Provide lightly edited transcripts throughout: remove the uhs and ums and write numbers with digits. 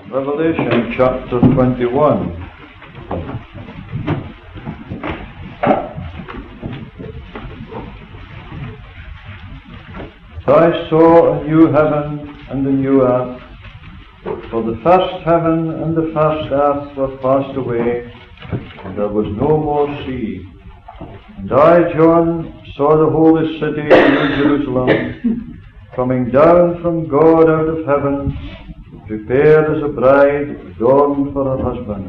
Revelation chapter 21. I saw a new heaven and a new earth, for the first heaven and the first earth were passed away, and there was no more sea. And I, John, saw the holy city, New Jerusalem, coming down from God out of heaven, prepared as a bride adorned for her husband.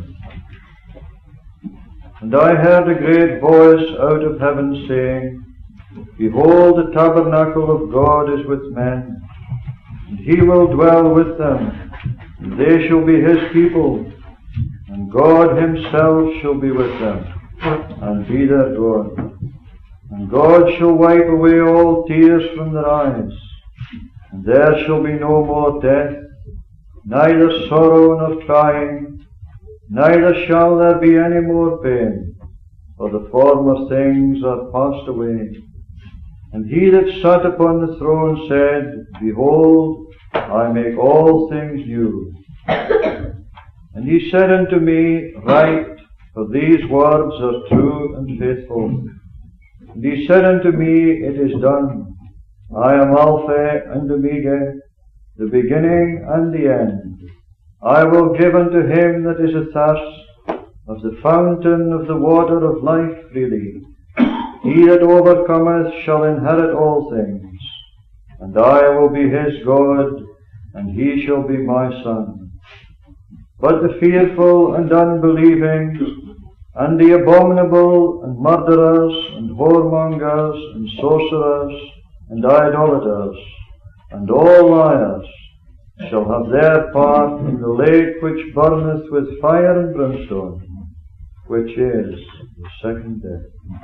And I heard a great voice out of heaven saying, Behold, the tabernacle of God is with men, and he will dwell with them, and they shall be his people, and God himself shall be with them, and be their God. And God shall wipe away all tears from their eyes, and there shall be no more death, neither sorrow nor crying, neither shall there be any more pain, for the former things are passed away. And he that sat upon the throne said, Behold, I make all things new. And he said unto me, Write, for these words are true and faithful. And he said unto me, It is done. I am Alpha and Omega, the beginning and the end. I will give unto him that is athirst of the fountain of the water of life freely. He that overcometh shall inherit all things, and I will be his God, and he shall be my son. But the fearful and unbelieving, and the abominable, and murderers, and whoremongers, and sorcerers, and idolaters, and all liars, shall have their part in the lake which burneth with fire and brimstone, which is the second death.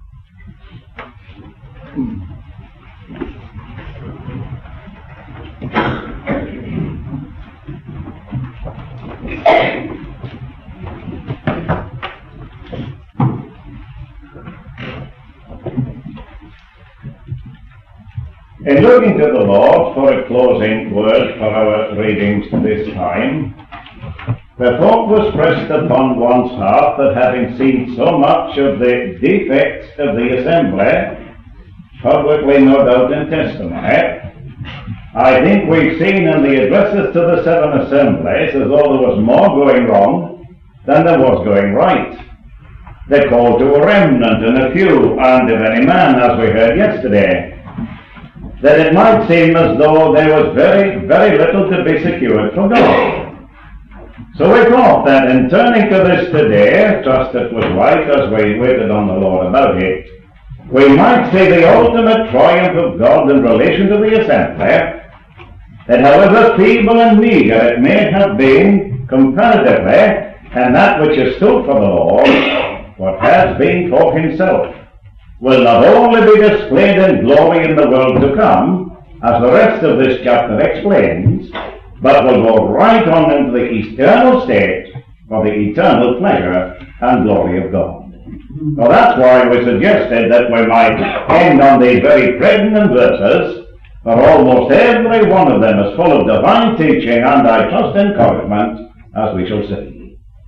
In looking to the Lord for a closing word for our readings this time, the thought was pressed upon one's heart that having seen so much of the defects of the assembly, publicly no doubt in testimony, I think we've seen in the addresses to the seven assemblies as though there was more going wrong than there was going right. They called to a remnant and a few, and of any man, as we heard yesterday, that it might seem as though there was very, very little to be secured from God. So we thought that in turning to this today, trust it was right as we waited on the Lord about it, we might see the ultimate triumph of God in relation to the assembly, that however feeble and meagre it may have been comparatively, and that which is stood for the Lord, what has been for himself, will not only be displayed in glory in the world to come, as the rest of this chapter explains, but will go right on into the eternal state for the eternal pleasure and glory of God. Now that's why we suggested that we might end on these very pregnant verses, for almost every one of them is full of divine teaching and, I trust, encouragement, as we shall see.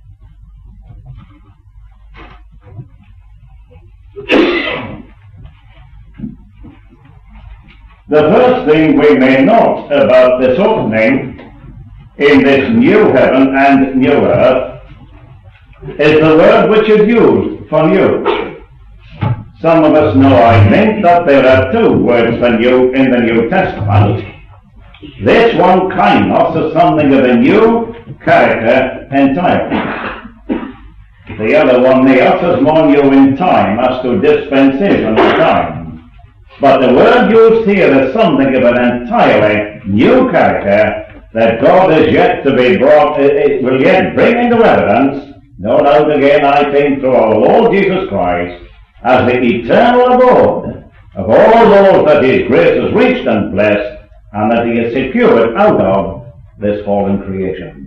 The first thing we may note about this opening in this new heaven and new earth is the word which is used for new. Some of us know, I think, that there are two words for new in the New Testament. This one, kainos, is something of a new character entirely. The other one, neos, is more new in time, as to dispensation of time. But the word used here is something of an entirely new character that God is yet to be brought, it will yet bring into evidence, no doubt again, I think, through our Lord Jesus Christ, as the eternal abode of all those that his grace has reached and blessed, and that he has secured out of this fallen creation.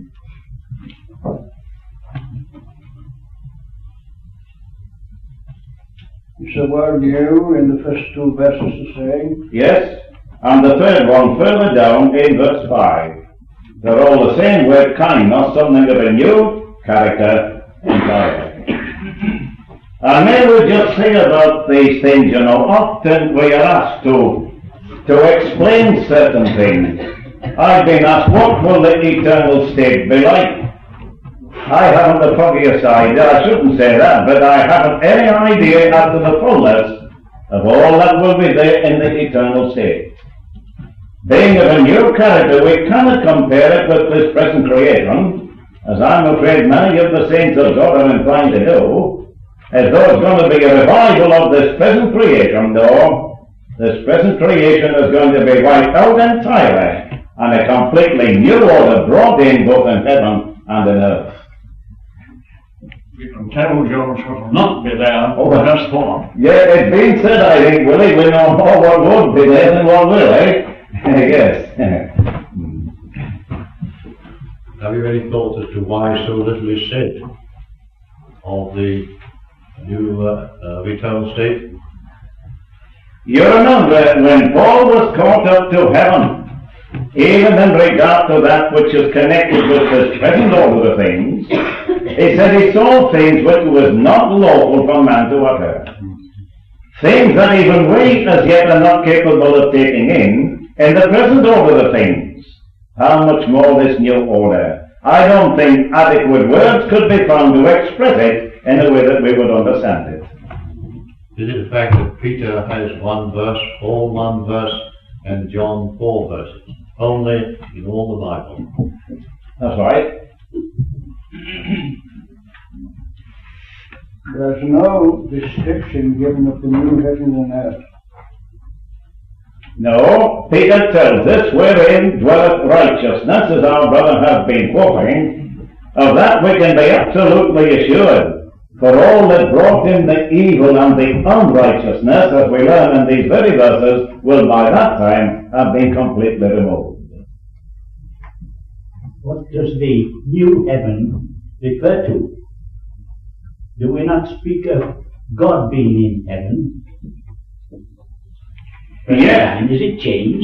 Is the word new in the first two verses the same? Yes, and the third one further down in verse 5. They're all the same word kind, not something of a new character entirely. And may we just say about these things, often we are asked to explain certain things. I've been asked, what will the eternal state be like? I haven't the foggiest idea, I shouldn't say that, but I haven't any idea as to the fullness of all that will be there in the eternal state. Being of a new character, we cannot compare it with this present creation, as I'm afraid many of the saints of God are inclined to do, as though it's going to be a revival of this present creation. No, this present creation is going to be wiped out entirely, and a completely new order brought in both in heaven and in earth. We can tell George what will not be there just for. Yeah, it's been said, I think, Willie, we know more what won't be there than what will, eh? Yes. Have you any thought as to why so little is said of the new eternal state? You remember when Paul was caught up to heaven, even in regard to that which is connected with this present order of things, he said he saw things which was not lawful for man to utter. Things that even we as yet are not capable of taking in the present order of things. How much more this new order? I don't think adequate words could be found to express it in a way that we would understand it. Is it the fact that Peter has one verse, Paul one verse, and John 4 verses, only in all the Bible? That's right. There's no description given of the new heaven and earth. No, Peter tells us, wherein dwelleth righteousness, as our brother has been quoting, of that we can be absolutely assured, for all that brought in the evil and the unrighteousness, as we learn in these very verses, will by that time have been completely removed. What does the new heaven refer to? Do we not speak of God being in heaven? Yeah. And is it changed?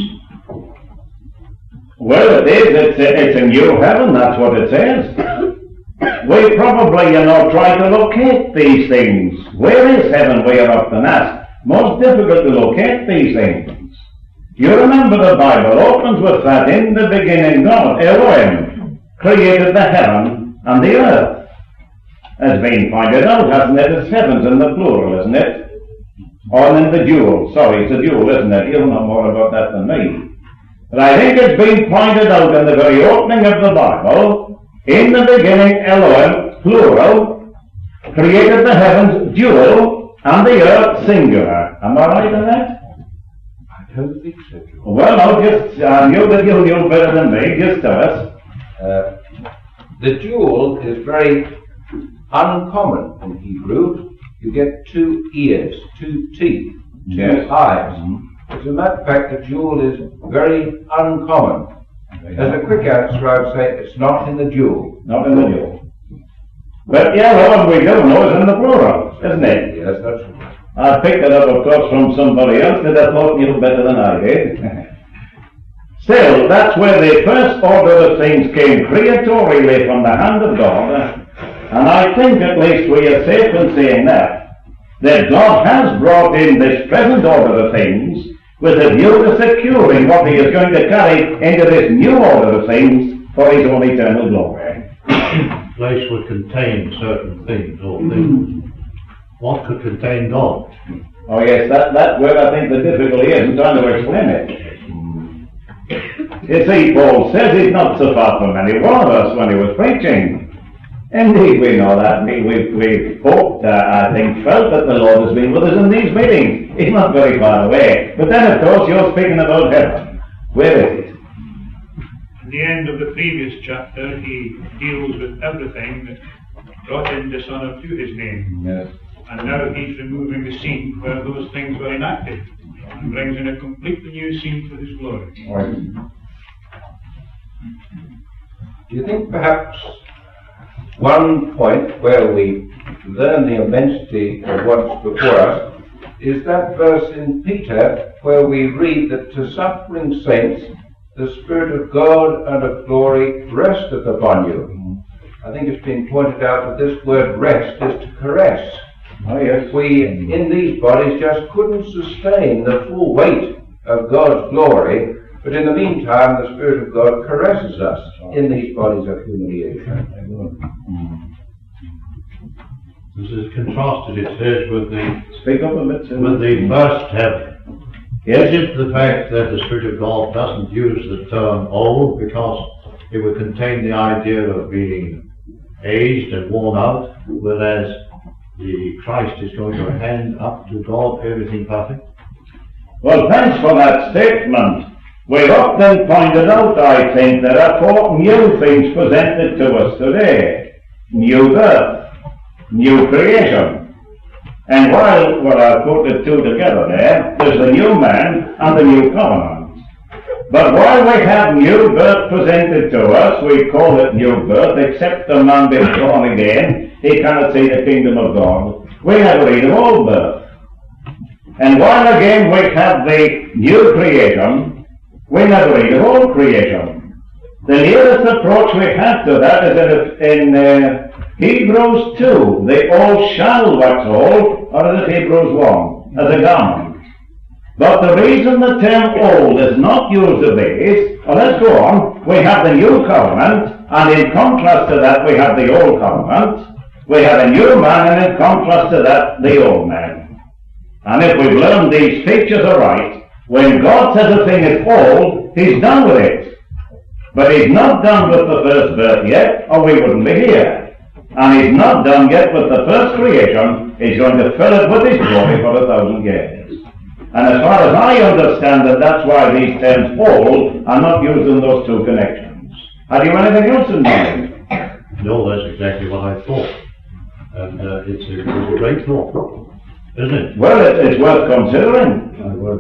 Well, it is. It's a new heaven, that's what it says. We probably, try to locate these things. Where is heaven, we are often asked. Most difficult to locate these things. You remember the Bible opens with that, in the beginning God, Elohim, created the heaven and the earth. Has been pointed out, hasn't it? It's heavens in the plural, isn't it? Or in the dual. Sorry, it's a dual, isn't it? You'll know more about that than me. But I think it's been pointed out in the very opening of the Bible, in the beginning Elohim, plural, created the heavens, dual, and the earth, singular. Am I right in that? I don't think so, George. Well, I'll just, you'll know better than me, just tell us. The dual is very uncommon in Hebrew. You get 2 ears, 2 teeth, 2 eyes. As a matter of fact, the dual is very uncommon. As a quick answer, I would say it's not in the dual. Not in the dual. But what we do know is in the plural, isn't it? Yes, that's right. I picked it up, of course, from somebody else that I thought knew better than I did. Still, that's where the first order of things came creatorially from the hand of God. And I think at least we are safe in saying that God has brought in this present order of things with a view to securing what he is going to carry into this new order of things for his own eternal glory. Place would contain certain things or things. What could contain God? Oh yes, that word I think the difficulty is in trying to explain it. You see, Paul says he's not so far from any one of us when he was preaching. Indeed, we know that. We've hoped, I think, felt that the Lord has been with us in these meetings. He's not very far away. But then, of course, you're speaking about heaven. Where is it? At the end of the previous chapter, he deals with everything that brought in dishonor to his name. Yes. And now he's removing the scene where those things were enacted and brings in a completely new scene for his glory. Do you think perhaps one point where we learn the immensity of what's before us is that verse in Peter where we read that to suffering saints the Spirit of God and of glory resteth upon you. I think it's been pointed out that this word rest is to caress. Oh, yes. We, in these bodies, just couldn't sustain the full weight of God's glory, but in the meantime, the Spirit of God caresses us in these bodies of humiliation. This is contrasted, it says, with Speak up a bit, sir. the first heaven. Yes. Is it the fact that the Spirit of God doesn't use the term old because it would contain the idea of being aged and worn out, whereas the Christ is going to hand up to God everything perfect? Well, thanks for that statement. We've often pointed out, I think, there are 4 new things presented to us today. New birth, new creation. And while I put the two together there's the new man and the new covenant. But while we have new birth presented to us, we call it new birth, except a man being born again, he cannot see the kingdom of God. We never read of old birth. And while again we have the new creation, we never read of old creation. The nearest approach we have to that is in Hebrews 2, the old shall wax old, or is it Hebrews 1, as a garment. But the reason the term old is not used of these, well, let's go on, we have the new covenant, and in contrast to that we have the old covenant, we have a new man, and in contrast to that, the old man. And if we've learned these features aright, when God says a thing is old, he's done with it. But he's not done with the first birth yet, or we wouldn't be here. And he's not done yet with the first creation. He's going to fill it with his glory for 1,000 years. And as far as I understand it, that's why these terms old are not used in those two connections. Have you anything else in mind? No, that's exactly what I thought. And it's a great thought, isn't it? Well, it's worth considering.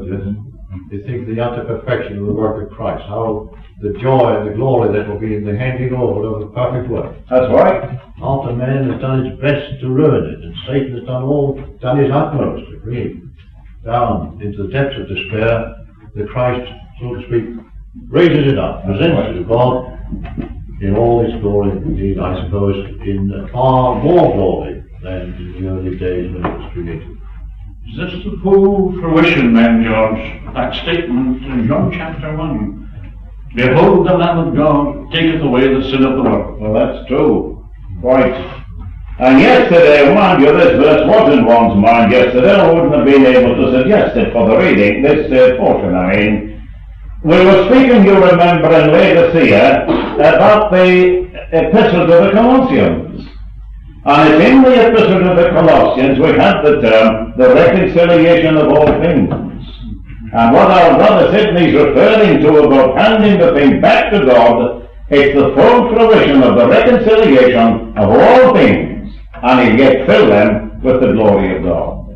You think the utter perfection of the work of Christ, how the joy and the glory that will be in the handing over of the perfect work. That's right. After man has done his best to ruin it, and Satan has done his utmost to bring it down into the depths of despair, the Christ, so to speak, raises it up, presents it to God in all its glory, indeed, I suppose, in far more glory than in the early days when it was created. Is this the full fruition then, George? That statement in John chapter 1. Behold, the Lamb of God taketh away the sin of the world. Well, that's true. Quite. And yesterday, mind you, this verse was in one's mind yesterday. I wouldn't have been able to suggest it for the reading, this portion. I mean, we were speaking, you remember, in Laodicea about the Epistle to the Colossians. And it's in the Epistle to the Colossians we have the term, the reconciliation of all things. And what our brother Sidney's referring to about handing the thing back to God, it's the full fruition of the reconciliation of all things, and he'll yet fill them with the glory of God.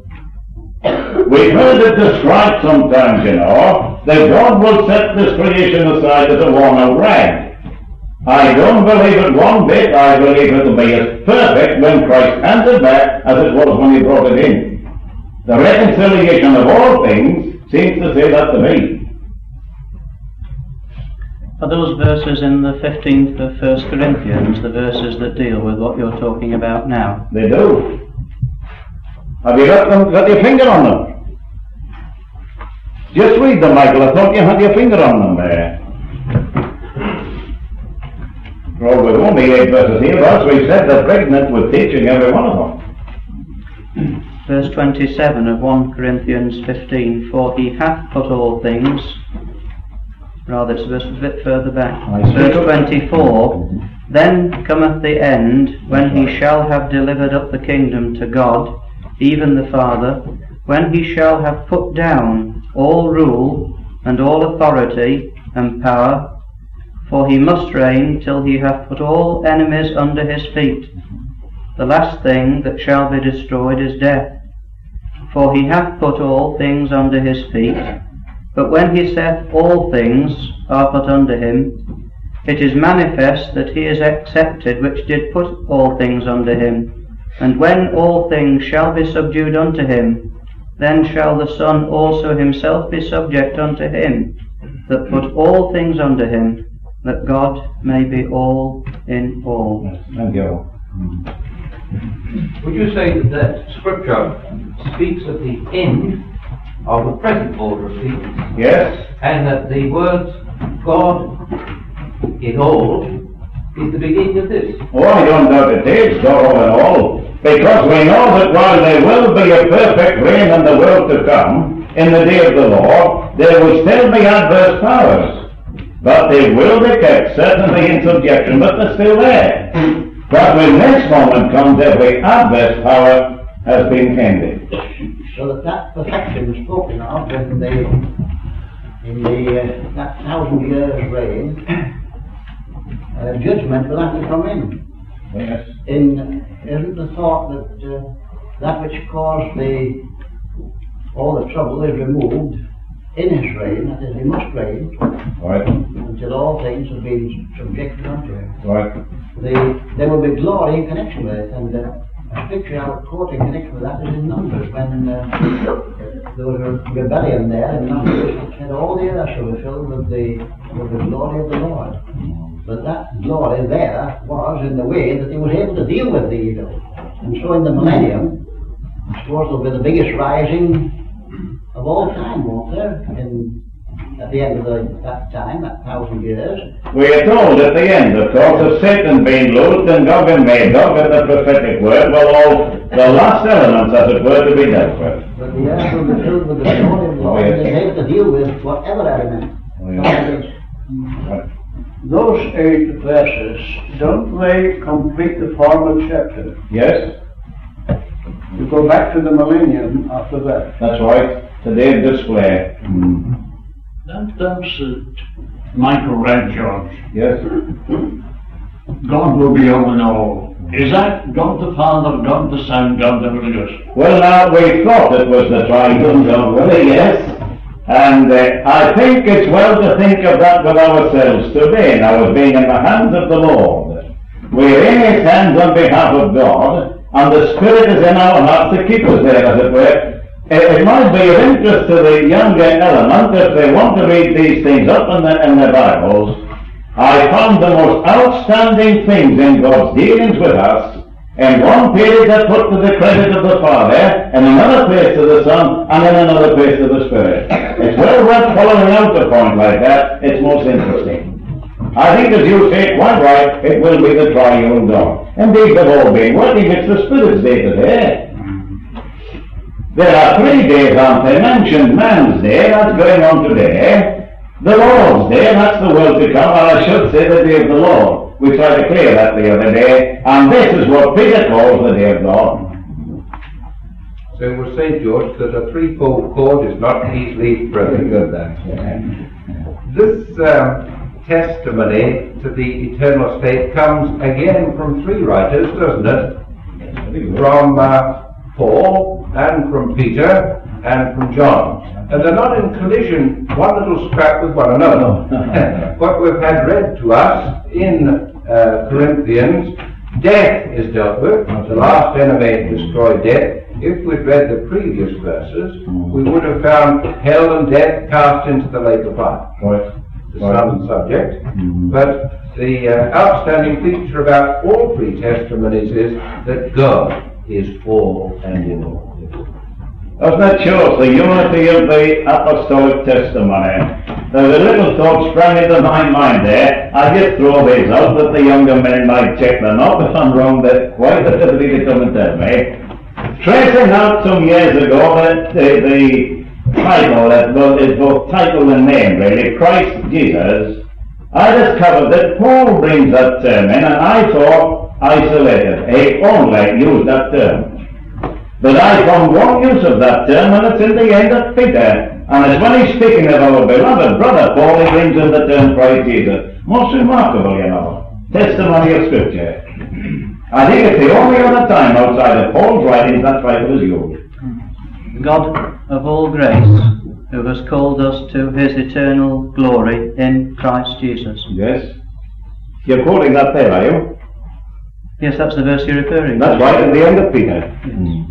We've heard it described sometimes, you know, that God will set this creation aside as a worn-out rag. I don't believe it one bit. I believe it will be as perfect when Christ hands it back as it was when he brought it in. The reconciliation of all things seems to say that to me. Are those verses in the 15th of 1 Corinthians the verses that deal with what you're talking about now? They do. Have you got your finger on them? Just read them, Michael. I thought you had your finger on them there. Well, with only 8 verses here, but as we said, they're pregnant with teaching every one of them. Verse 27 of 1 Corinthians 15, for he hath put all things, rather it's a bit further back. Verse 24, then cometh the end, when he shall have delivered up the kingdom to God, even the Father, when he shall have put down all rule and all authority and power, for he must reign till he hath put all enemies under his feet. The last thing that shall be destroyed is death. For he hath put all things under his feet. But when he saith all things are put under him, it is manifest that he is accepted which did put all things under him. And when all things shall be subdued unto him, then shall the Son also himself be subject unto him, that put all things under him, that God may be all in all. Thank you. Would you say that Scripture speaks of the end of the present order of things? Yes? And that the words God in all is the beginning of this? Oh, I don't doubt it is, God all in all. Because we know that while there will be a perfect reign in the world to come, in the day of the Lord, there will still be adverse powers. But they will be kept certainly in subjection, but they're still there. But when next moment comes, every adverse power has been ended. So that perfection was spoken of in that 1,000 years reign, judgment will have to come in. Yes. Isn't the thought that that which caused all the trouble is removed in his reign, that is, he must reign Right. until all things have been subjected unto him. Right. There will be glory in connection with it, and a scripture I would quote in connection with that is in Numbers, when there was a rebellion there in Numbers, which said all the earth shall be filled with the glory of the Lord. But that glory there was in the way that he was able to deal with the evil. And so in the millennium, I suppose there'll be the biggest rising of all time, won't there? At the end of that time, that 1,000 years. We are told at the end, of course, of Satan being loosed and Gog and Magog, and the prophetic word, well, all the last elements, as it were, to be dealt with. But the earth will be filled with the glory of the Lord, and is able to deal with whatever element. Right. Those 8 verses, don't they complete the former chapter? Yes? You go back to the millennium after that. That's right. The day of display. That's Michael read, George. Yes? God will be all in all. Is that God the Father, God the Son, God the Holy Ghost? Well, now, we thought it was the triune God, really, yes. And I think it's well to think of that with ourselves today, now as being in the hands of the Lord. We're in His hands on behalf of God, and the Spirit is in our hearts to keep us there, as it were. It might be of interest to the younger element if they want to read these things up in their Bibles. I found the most outstanding things in God's dealings with us. In one period that put to the credit of the Father, in another place to the Son, and in another place to the Spirit. It's well worth following out a point like that. It's most interesting. I think, as you say, quite right, it will be the triune God. Indeed, they've all been working. It's the Spirit's day today. There are 3 days, aren't they? Mentioned Man's Day, that's going on today. The Lord's Day, that's the world to come, or I should say the Day of the Lord. We tried to clear that the other day, and this is what Peter calls the Day of God. So we'll say, George, that a threefold cord is not easily broken. Good, then. This testimony to the eternal state comes again from 3 writers, doesn't it? From Paul, and from Peter, and from John. And they're not in collision, one little scrap with one another. What we've had read to us in Corinthians, death is dealt with. The last enemy destroyed death. If we'd read the previous verses, we would have found hell and death cast into the lake of fire. The southern subject. But the outstanding feature about all 3 testimonies is that God is all and in all. Doesn't that show us the unity of the apostolic testimony? There's a little thought sprang into my mind there. I just throw these out that the younger men might check them out. If I'm wrong, they're quite at liberty to come and tell me. Tracing out some years ago the title that is both title and name, really, Christ Jesus, I discovered that Paul brings that term in, and I thought isolated. He only used that term. But I found one use of that term, and it's in the end of Peter. And it's when he's speaking of our beloved brother Paul, he brings in the term Christ Jesus. Most remarkable, you know. Testimony of Scripture. I think it's the only other time outside of Paul's writings that title is used. God of all grace, who has called us to His eternal glory in Christ Jesus. Yes. You're quoting that there, are you? Yes, that's the verse you're referring to. That's right, at the end of Peter. Yes.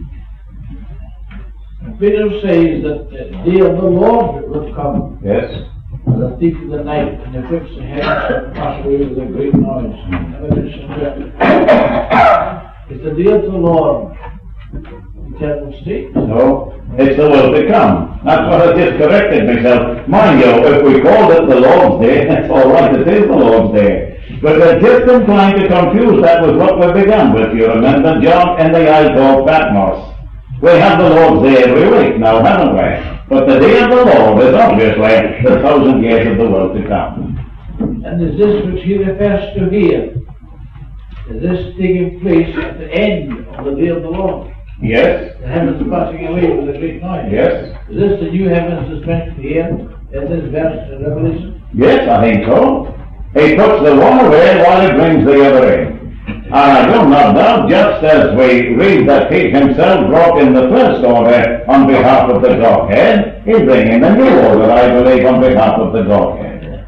Peter says that the day of the Lord will come. Yes. And the thief of the night, and the prince of heaven shall pass away with a great noise. It's the day of the Lord, eternal state. No, it's the world to come. That's what I just corrected myself. Mind you, if we called it the Lord's Day, that's all right, it is the Lord's Day. But we're just inclined to confuse that with what we began with, you remember, John, in the Isle of Patmos. We have the Lord's Day every week now, haven't we? But the day of the Lord is obviously the 1,000 years of the world to come. And is this which he refers to here? Is this taking place at the end of the day of the Lord? Yes. The heavens passing away with a great noise. Yes. Is this the new heavens that's mentioned here in this verse in Revelation? Yes, I think so. He puts the one away while he brings the other in. And I do not doubt, just as we read that he himself brought in the first order on behalf of the Godhead, he'll bring in the new order, I believe, on behalf of the Godhead.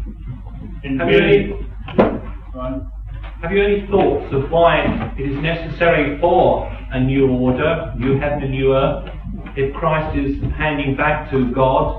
Have you any thoughts of why it is necessary for a new order, new heaven and new earth, if Christ is handing back to God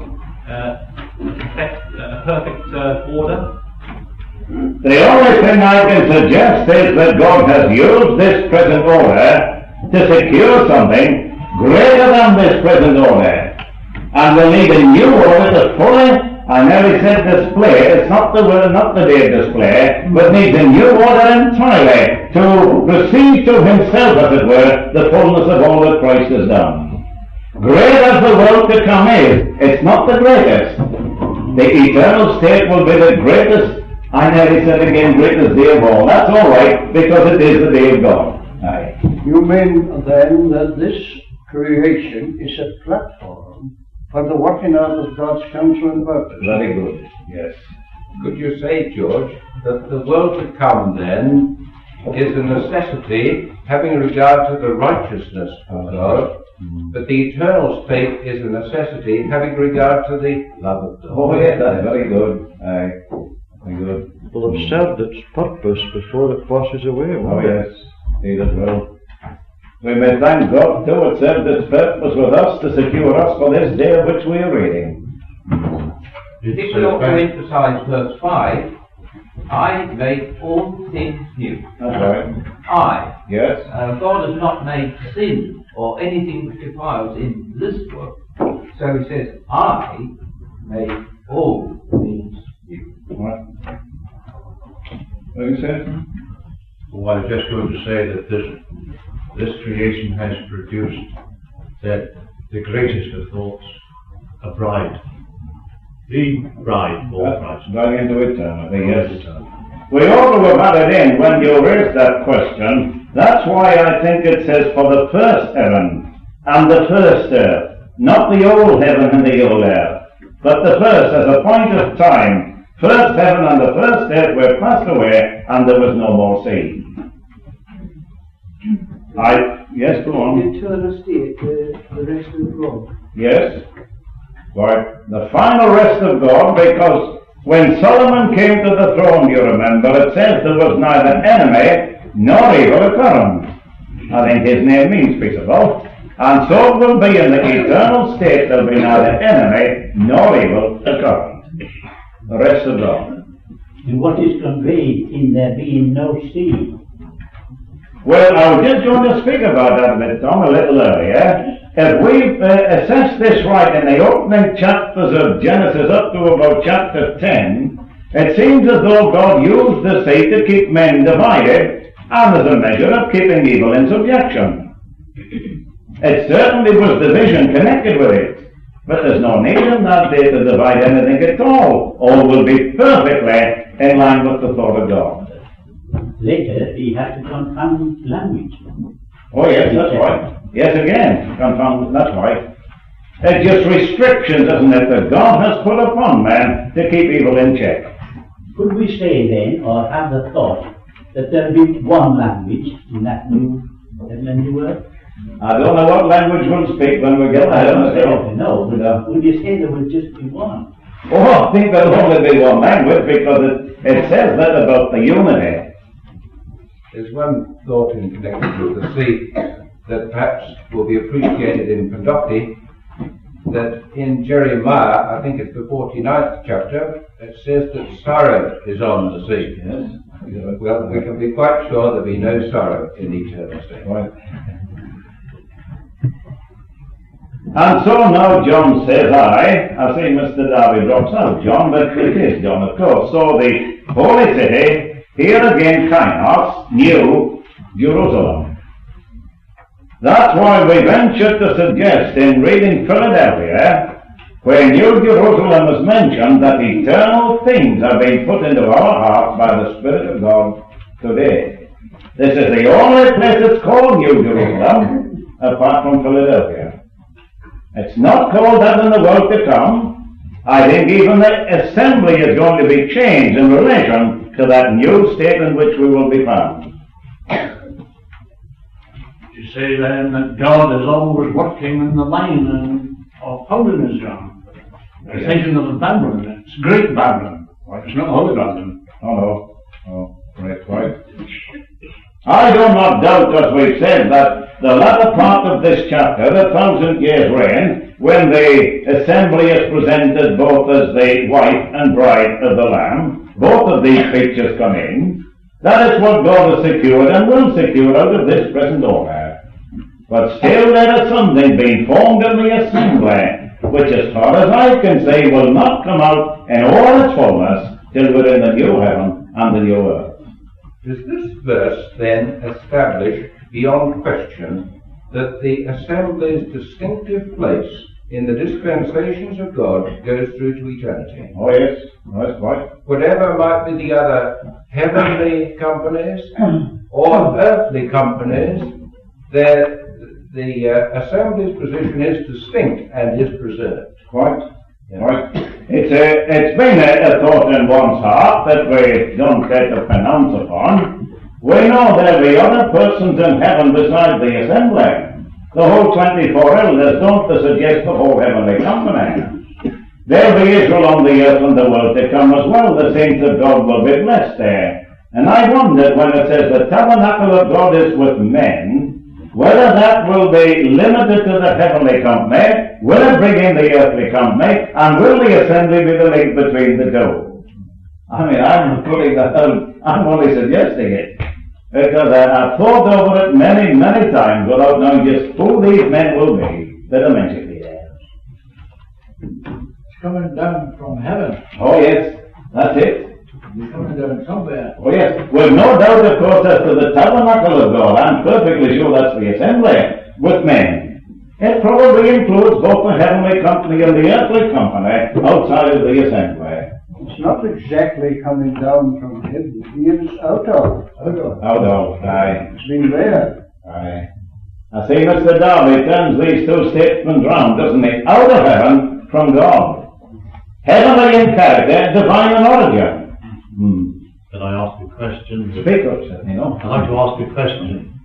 a perfect order? The only thing I can suggest is that God has used this present order to secure something greater than this present order. And we'll need a new order to fully, I nearly said display, it's not the word, not the day of display, but needs a new order entirely to receive to himself, as it were, the fullness of all that Christ has done. Great as the world to come is, it's not the greatest. The eternal state will be the greatest, I nearly said again, greatest day of all. That's all right, because it is the day of God. Aye. You mean then that this creation is a platform for the working out of God's counsel and purpose? Very good, yes. Could you say, George, that the world to come then is a necessity having regard to the righteousness of God, but the eternal state is a necessity having regard to the love of God? Oh yes, that's very good. Aye. Very good. Will have served its purpose before it passes away, won't it? Yes, he does well. We may thank God too, it served its purpose with us to secure us for this day of which we are reading. If we ought to emphasize verse 5, I make all things new. That's right. I. Yes. God has not made sin or anything which defiles in this world. So he says, I make all things new. What? What do you say? Well, I was just going to say that this creation has produced that the greatest of thoughts, a bride. The bride for Christ. Going into eternity, yes. We ought to have had it in when you raised that question. That's why I think it says for the first heaven and the first earth, not the old heaven and the old earth, but the first as a point of time. First heaven and the first earth were passed away, and there was no more sea. Yes, go on. The eternal state, the rest of God. Yes. Right. The final rest of God, because when Solomon came to the throne, you remember, it says there was neither enemy nor evil occurrence. I think his name means peaceable. And so it will be in the eternal state, there will be neither enemy nor evil occurrence. The rest of God. And what is conveyed in there being no sea? Well, I was just going to speak about that a bit, Tom, a little earlier. If we assess this right in the opening chapters of Genesis up to about chapter 10, it seems as though God used the sea to keep men divided and as a measure of keeping evil in subjection. It certainly was division connected with it. But there's no need in that day to divide anything at all. All will be perfectly in line with the thought of God. Later, he had to confound language. Oh yes, that's right. Yes, again, confound, that's right. It's just restrictions, isn't it, that God has put upon man to keep evil in check. Could we say then, or have the thought, that there will be one language in that new heaven and new earth? I don't know what language we'll speak when we get there. I don't say no, but would you say there would just be one? Oh, I think there'll only be one language because it says that about the unity. There's one thought in connection with the sea that perhaps will be appreciated in Padocki. that in Jeremiah, I think it's the 49th chapter, it says that sorrow is on the sea. Yes. Well, we can be quite sure there'll be no sorrow in eternity. Right. And so now John says, I see Mr. Darby drops out, John, but it is John, of course. So the holy city, here again, Kainos, New Jerusalem. That's why we venture to suggest in reading Philadelphia, where New Jerusalem is mentioned, that eternal things are being put into our hearts by the Spirit of God today. This is the only place that's called New Jerusalem, apart from Philadelphia. It's not called that in the world to come. I think even the assembly is going to be changed in relation to that new state in which we will be found. You say then that God is always working in the line of holiness, John. You're thinking of Babylon. It's great Babylon. It's not holy Babylon. Oh, no. Oh, right. I do not doubt, as we've said, that the latter part of this chapter, the 1,000 years reign, when the assembly is presented both as the wife and bride of the Lamb, both of these pictures come in. That is what God has secured and will secure out of this present order. But still there is something being formed in the assembly, which as far as I can say will not come out in all its fullness till we're in the new heaven and the new earth. Does this verse then establish beyond question that the assembly's distinctive place in the dispensations of God goes through to eternity? Oh yes, that's right. Whatever might be the other heavenly companies or earthly companies, the assembly's position is distinct and is preserved. Quite. Yeah. Right. It's been a thought in one's heart that we don't get to pronounce upon. We know there'll be other persons in heaven besides the assembly. The whole 24 elders don't suggest the whole heavenly company. There'll be Israel on the earth and the world to come as well. The saints of God will be blessed there. And I wondered when it says the tabernacle of God is with men, whether that will be limited to the heavenly company, will it bring in the earthly company, and will the assembly be the link between the two? I mean, I'm putting that out, I'm only suggesting it, because I've thought over it many, many times without knowing just who these men will be that are mentioned here. It's coming down from heaven. Oh yes, that's it. It's coming down somewhere. Oh yes, with no doubt, of course, as to the tabernacle of God. I'm perfectly sure that's the assembly with men. It probably includes both the heavenly company and the earthly company outside of the assembly. It's not exactly coming down from heaven. It's out of. Aye. It's been there. Aye. I see Mr. Darby turns these two statements round, doesn't he? Out of heaven, from God. Heavenly in character, divine in origin. Can I ask a question? Speak up, sir. I'd like to ask a question.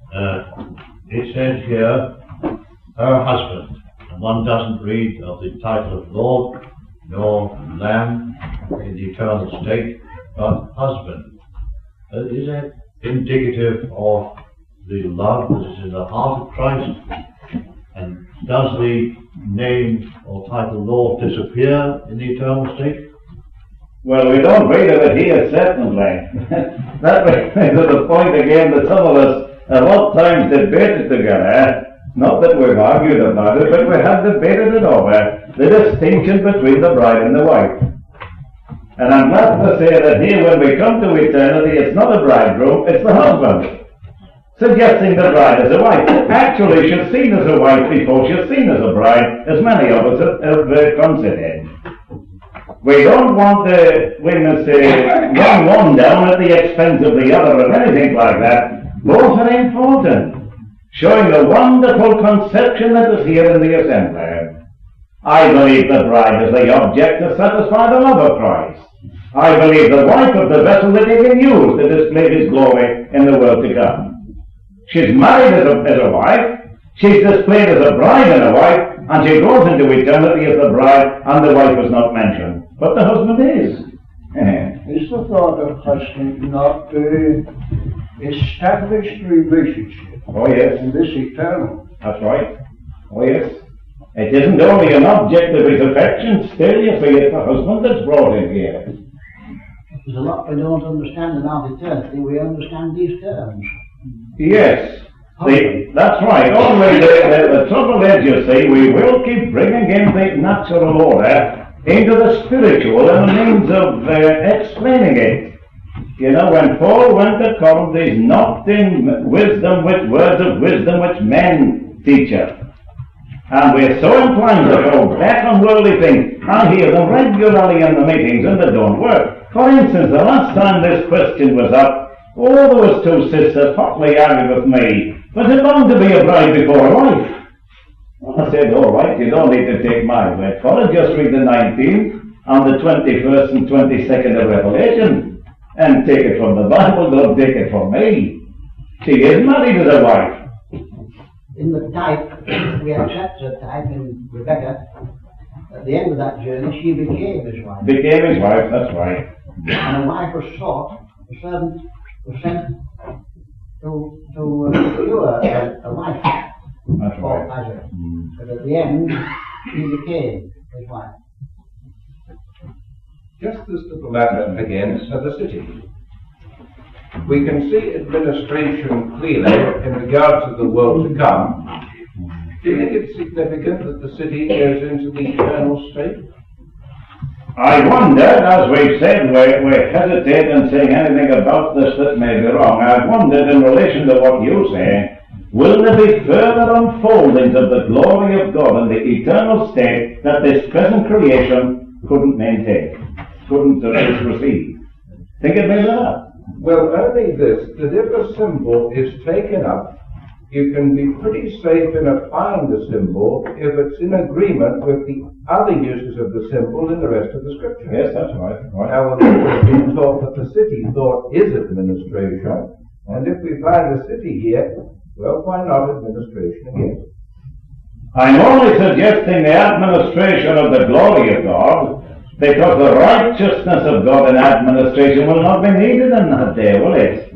It says here, her husband, and one doesn't read of the title of Lord nor Lamb in the eternal state, but husband. Is that indicative of the love that is in the heart of Christ? And does the name or title Lord disappear in the eternal state? Well, we don't read of it here, certainly. That brings me to the point again that some of us have oftentimes debated together. Not that we've argued about it, but we have debated it over, the distinction between the bride and the wife. And I'm glad to say that here, when we come to eternity, it's not a bridegroom, it's the husband. Suggesting the bride as a wife. Actually, she's seen as a wife before she's seen as a bride, as many of us have considered. We don't want the women to run one down at the expense of the other or anything like that. Both are important, showing the wonderful conception that is here in the assembly. I believe the bride is the object to satisfy the love of Christ. I believe the wife of the vessel that he can use to display his glory in the world to come. She's married as a wife, she's displayed as a bride and a wife, and she goes into eternity as the bride, and the wife is not mentioned. But the husband is. Is the thought of husband not established relationship? Oh yes. And this eternal? That's right. Oh yes. It isn't only an object of his affection, still you see it's the husband that's brought in here. There's a lot we don't understand about eternity. We understand these terms. Yes, that's right. Only the trouble is, you see, we will keep bringing in the natural order into the spiritual and a means of explaining it. You know, when Paul went to Corinth, he's knocked in wisdom with words of wisdom which men teach us. And we're so inclined to go back on worldly things. I hear them regularly in the meetings and they don't work. For instance, the last time this question was up, there was two sisters hotly arguing with me. Was it wrong to be a bride before a wife? Well, I said, all right, you don't need to take my word for it. Just read the 19th and the 21st and 22nd of Revelation. And take it from the Bible, don't take it from me. She is married as a wife. In the type, we accept the type in Rebecca. At the end of that journey, she became his wife. Became his wife, that's right. And a wife was sought, the servant was sent to secure a wife. That's right. But at the end, she became his wife. Just as to the matter again of the city. We can see administration clearly in regard to the world to come. Do you think it's significant that the city goes into the eternal state? I wonder, as we've said, we hesitate in saying anything about this that may be wrong. I've wondered in relation to what you say, will there be further unfoldings of the glory of God in the eternal state that this present creation couldn't maintain? Couldn't receive. Think it may be that. Well, only this, that if a symbol is taken up, you can be pretty safe in applying the symbol if it's in agreement with the other uses of the symbol in the rest of the scripture. Yes, that's right. Now, we've been taught that the city thought is administration, and if we find the city here, well, why not administration again? I'm only suggesting the administration of the glory of God, because the righteousness of God in administration will not be needed in that day, will it?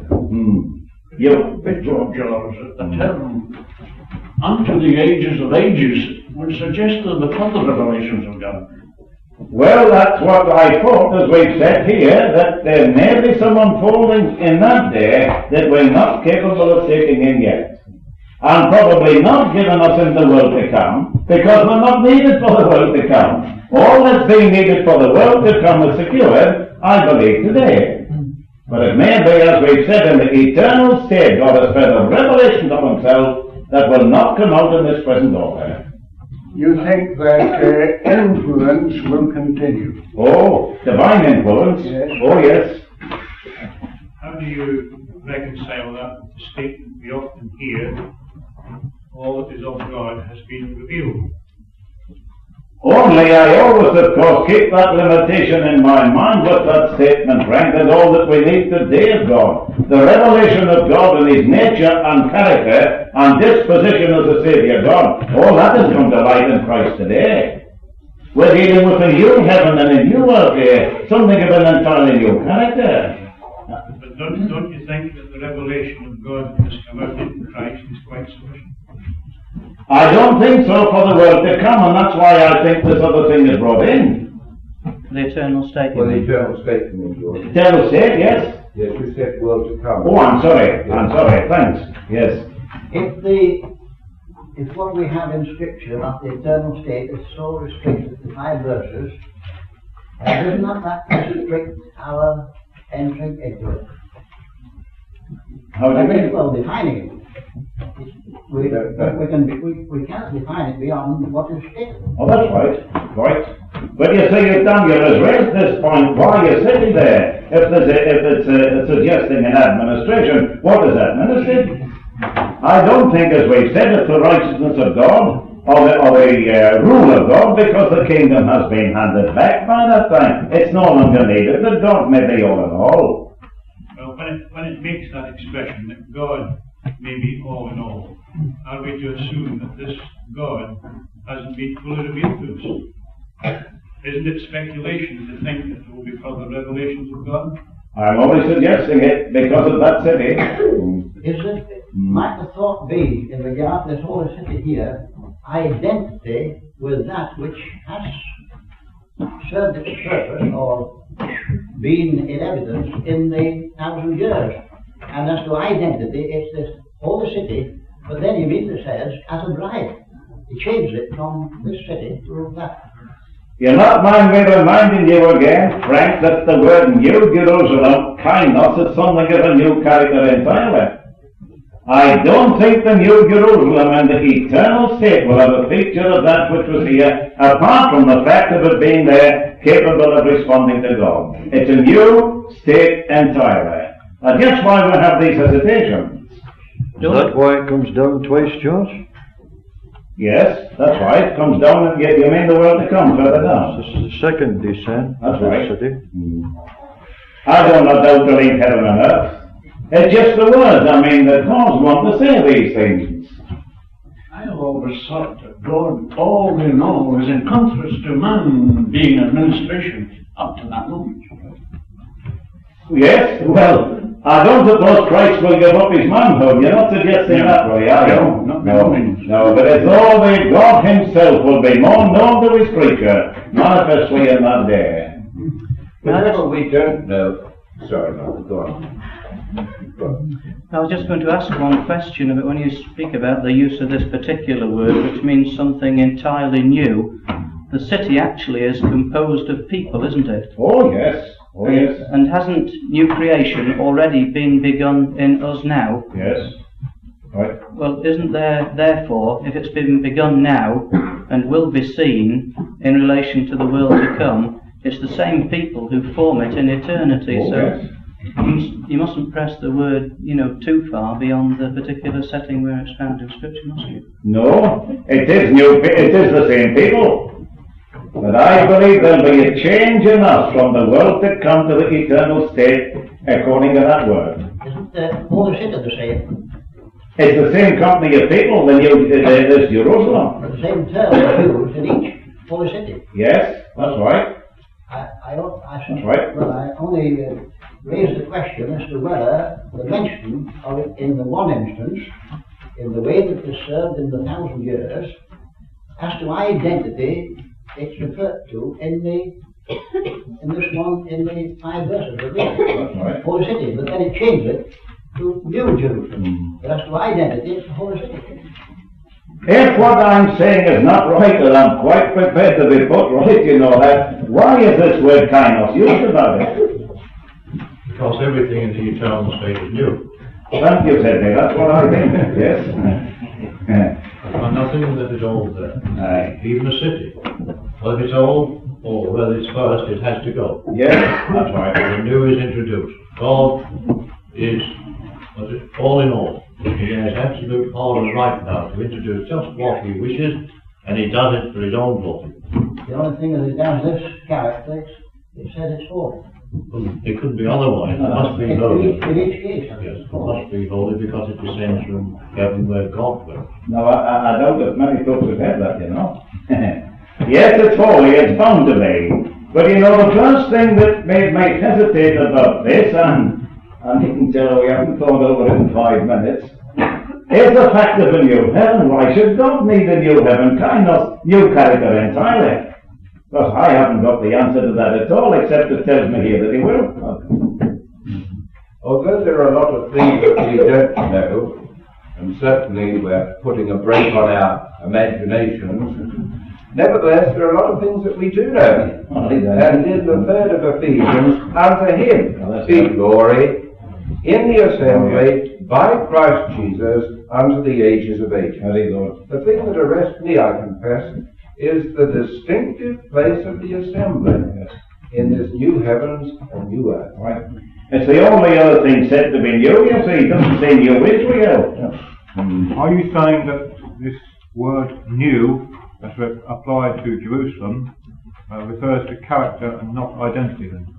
George, the term unto the ages of ages would suggest that the further revelations of God. Well, that's what I thought, as we've said here, that there may be some unfoldings in that day that we're not capable of taking in yet. And probably not given us in the world to come, because we're not needed for the world to come. All that's being needed for the world to come is secured, I believe, today. But it may be, as we've said, in the eternal state, God has fed a revelation of himself that will not come out in this present order. You think that influence will continue? Oh, divine influence? Yes. Oh, yes. How do you reconcile that with the statement we often hear, all that is of God has been revealed? Only I always, of course, keep that limitation in my mind with that statement, Frank, that all that we need today is God. The revelation of God in his nature and character and disposition as a Saviour God, all that has come to light in Christ today. We're dealing with a new heaven and a new earth here, something of an entirely new character. But don't you think that the revelation of God that has come out in Christ is quite sufficient? I don't think so for the world to come, and that's why I think this other thing is brought in. The eternal state. Well, the eternal state, you mean, George? Eternal state, yes. Yes, you said world to come. Oh, I'm sorry, thanks. Yes. If what we have in Scripture about the eternal state is so restricted to 5 verses, does not that restrict our entering into it? How do you mean? Well, defining it. We can't define it beyond what is stated. Oh, that's right. But you see, you've raised this point while you're sitting there. If it's suggesting an administration, what is administered? I don't think, as we've said, it's the righteousness of God or the rule of God, because the kingdom has been handed back by that time. It's no longer needed, that God may be all in all. Well, when it makes that expression that God may be all in all, are we to assume that this God hasn't been fully revealed to us? Isn't it speculation to think that there will be further revelations of God? I'm only suggesting it because of that city. Might the thought be, in regard to this whole city here, identity with that which has served its purpose or been in evidence in the 1,000 years. And as to identity, it's this holy city, but then he immediately says, as a bride. He changed it from this city to that. You'll not mind me reminding you again, Frank, that the word New Jerusalem, kainos, is something of a new character entirely. I don't think the New Jerusalem and the eternal state will have a feature of that which was here, apart from the fact of it being there, capable of responding to God. It's a new state entirely. And that's why we have these hesitations. Is that why it comes down twice, George? Yes, that's right. It comes down, and you mean the world to come further down. This is the second descent. That's right. City. I do not doubt to leave heaven and earth. It's just the words, that cause one to say these things. I have always thought that God, all in all, is in contrast to man being administration up to that moment. Yes, well, I don't suppose Christ will give up his manhood. You're not suggesting that way, are you? No, but it's always God himself will be more known to his creature, manifestly in that day. Whenever we don't know... Sorry, Martha, go on. I was just going to ask one question about when you speak about the use of this particular word, which means something entirely new. The city actually is composed of people, isn't it? Oh, yes. Oh, yes. And hasn't new creation already been begun in us now? Yes. Right. Well, isn't there, therefore, if it's been begun now and will be seen in relation to the world to come, it's the same people who form it in eternity. Oh, so yes. you mustn't press the word, too far beyond the particular setting where it's found in Scripture, must you? No, it is the same people. But I believe there'll be a change in us from the world to come to the eternal state according to that word. Isn't the holy city the same? It's the same company of people, this Jerusalem. The same term used in each holy city. Yes, that's right. That's right. Well, I only raised the question as to whether the mention of it in the one instance, in the way that it is served in the 1,000 years, as to identity, it's referred to in this one, in the 5 verses of the right. Holy City, but then it changed it to New Jerusalem. But as to identity, it's the Holy City. If what I'm saying is not right, and I'm quite prepared to be put right, that, why is this word kainos used about it? Because everything in the eternal state is new. Thank you, Sidney, that's what I think, yes. And nothing that is old there. Aye. Even a city. Well, if it's old, or whether it's first, it has to go. Yes, that's right. The new is introduced. God is all in all. He has absolute power and right now to introduce just what he wishes, and he does it for his own glory. The only thing that it does this character, it says it's holy. Well, it couldn't be otherwise. It must be holy. In each case, Yes, it must be holy because it descends from heaven where God dwells. No, I doubt that many folks have heard that, Yes, it's holy, it's bound to be. But the first thing that made me hesitate about this, and I can tell we haven't thought over it in 5 minutes, is the fact of a new heaven. Why should God need a new heaven? Kainos, new character entirely. Because I haven't got the answer to that at all, except it tells me here that he will. Although there are a lot of things that we don't know, and certainly we're putting a brake on our imaginations, nevertheless there are a lot of things that we do know. And in the 3rd of Ephesians, unto him be glory in the assembly by Christ Jesus unto the ages of ages. The thing that arrests me, I confess, is the distinctive place of the assembly in this new heavens and new earth. Right. It's the only other thing said to be new, you see. It doesn't say new Israel. Are you saying that this word new, as applied to Jerusalem, refers to character and not identity then?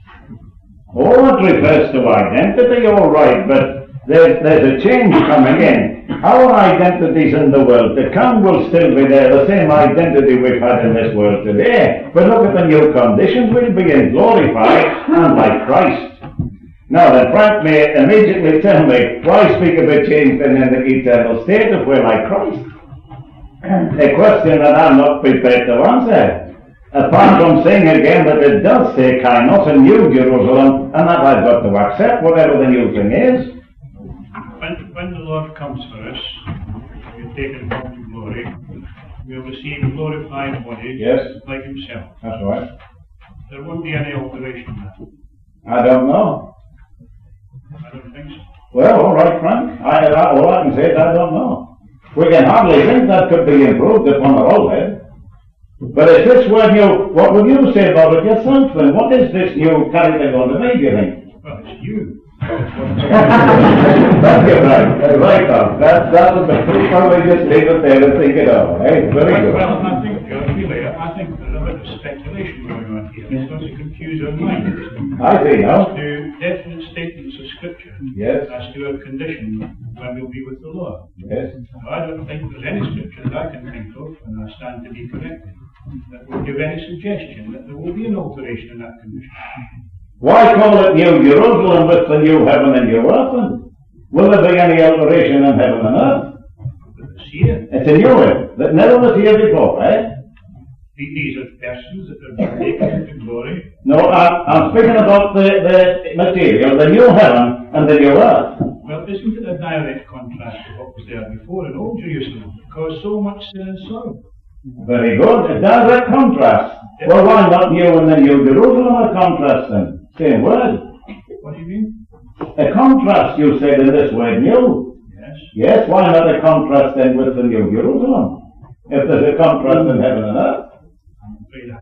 Oh, it refers to identity, all right, but there's a change coming in. Our identities in the world to come will still be there, the same identity we've had in this world today. But look at the new conditions, we'll be in glorified and like Christ. Now then, Frank may immediately tell me, why speak of a change then in the eternal state if we're like Christ? a question that I'm not prepared to answer. Apart from saying again that it does say Kainos and New Jerusalem, and that I've got to accept whatever the new thing is. When the Lord comes for us, we're taken up to glory, we'll receive glorified bodies like himself. That's right. There won't be any alteration in that. I don't know. I don't think so. Well, all right, Frank. All I can say is I don't know. We can hardly think that could be improved upon the whole head. But is this word new? What would you say about it yourself then? What is this new character going to be, do you think? Well, it's you. Thank you, Frank. Right on. That was the probably just leave it there and think it over. Eh? Very good. Well, I think, really, I think there's a bit of speculation going on here. It's going to confuse our minds. I see now. As to definite statements of Scripture. Yes. As to our condition when we'll be with the Lord. Yes. I don't think there's any Scripture that I can think of, and I stand to be corrected, that will give any suggestion that there will be an alteration in that condition. Why call it New Jerusalem with the new heaven and new earth then? Will there be any alteration in heaven and earth? It's here. It's a new one that never was here before, eh? These are persons that are taken into glory. No, I'm speaking about the material, the new heaven and the new earth. Well, isn't it a direct contrast to what was there before in Old Jerusalem? Because so much sin and sorrow. Very good. A direct contrast. Well, why not new and the New Jerusalem a contrast then? Same word. What do you mean? A contrast, you said in this word new. Yes. Yes, why not a contrast then with the New Jerusalem? If there's a contrast in heaven and earth. I'm afraid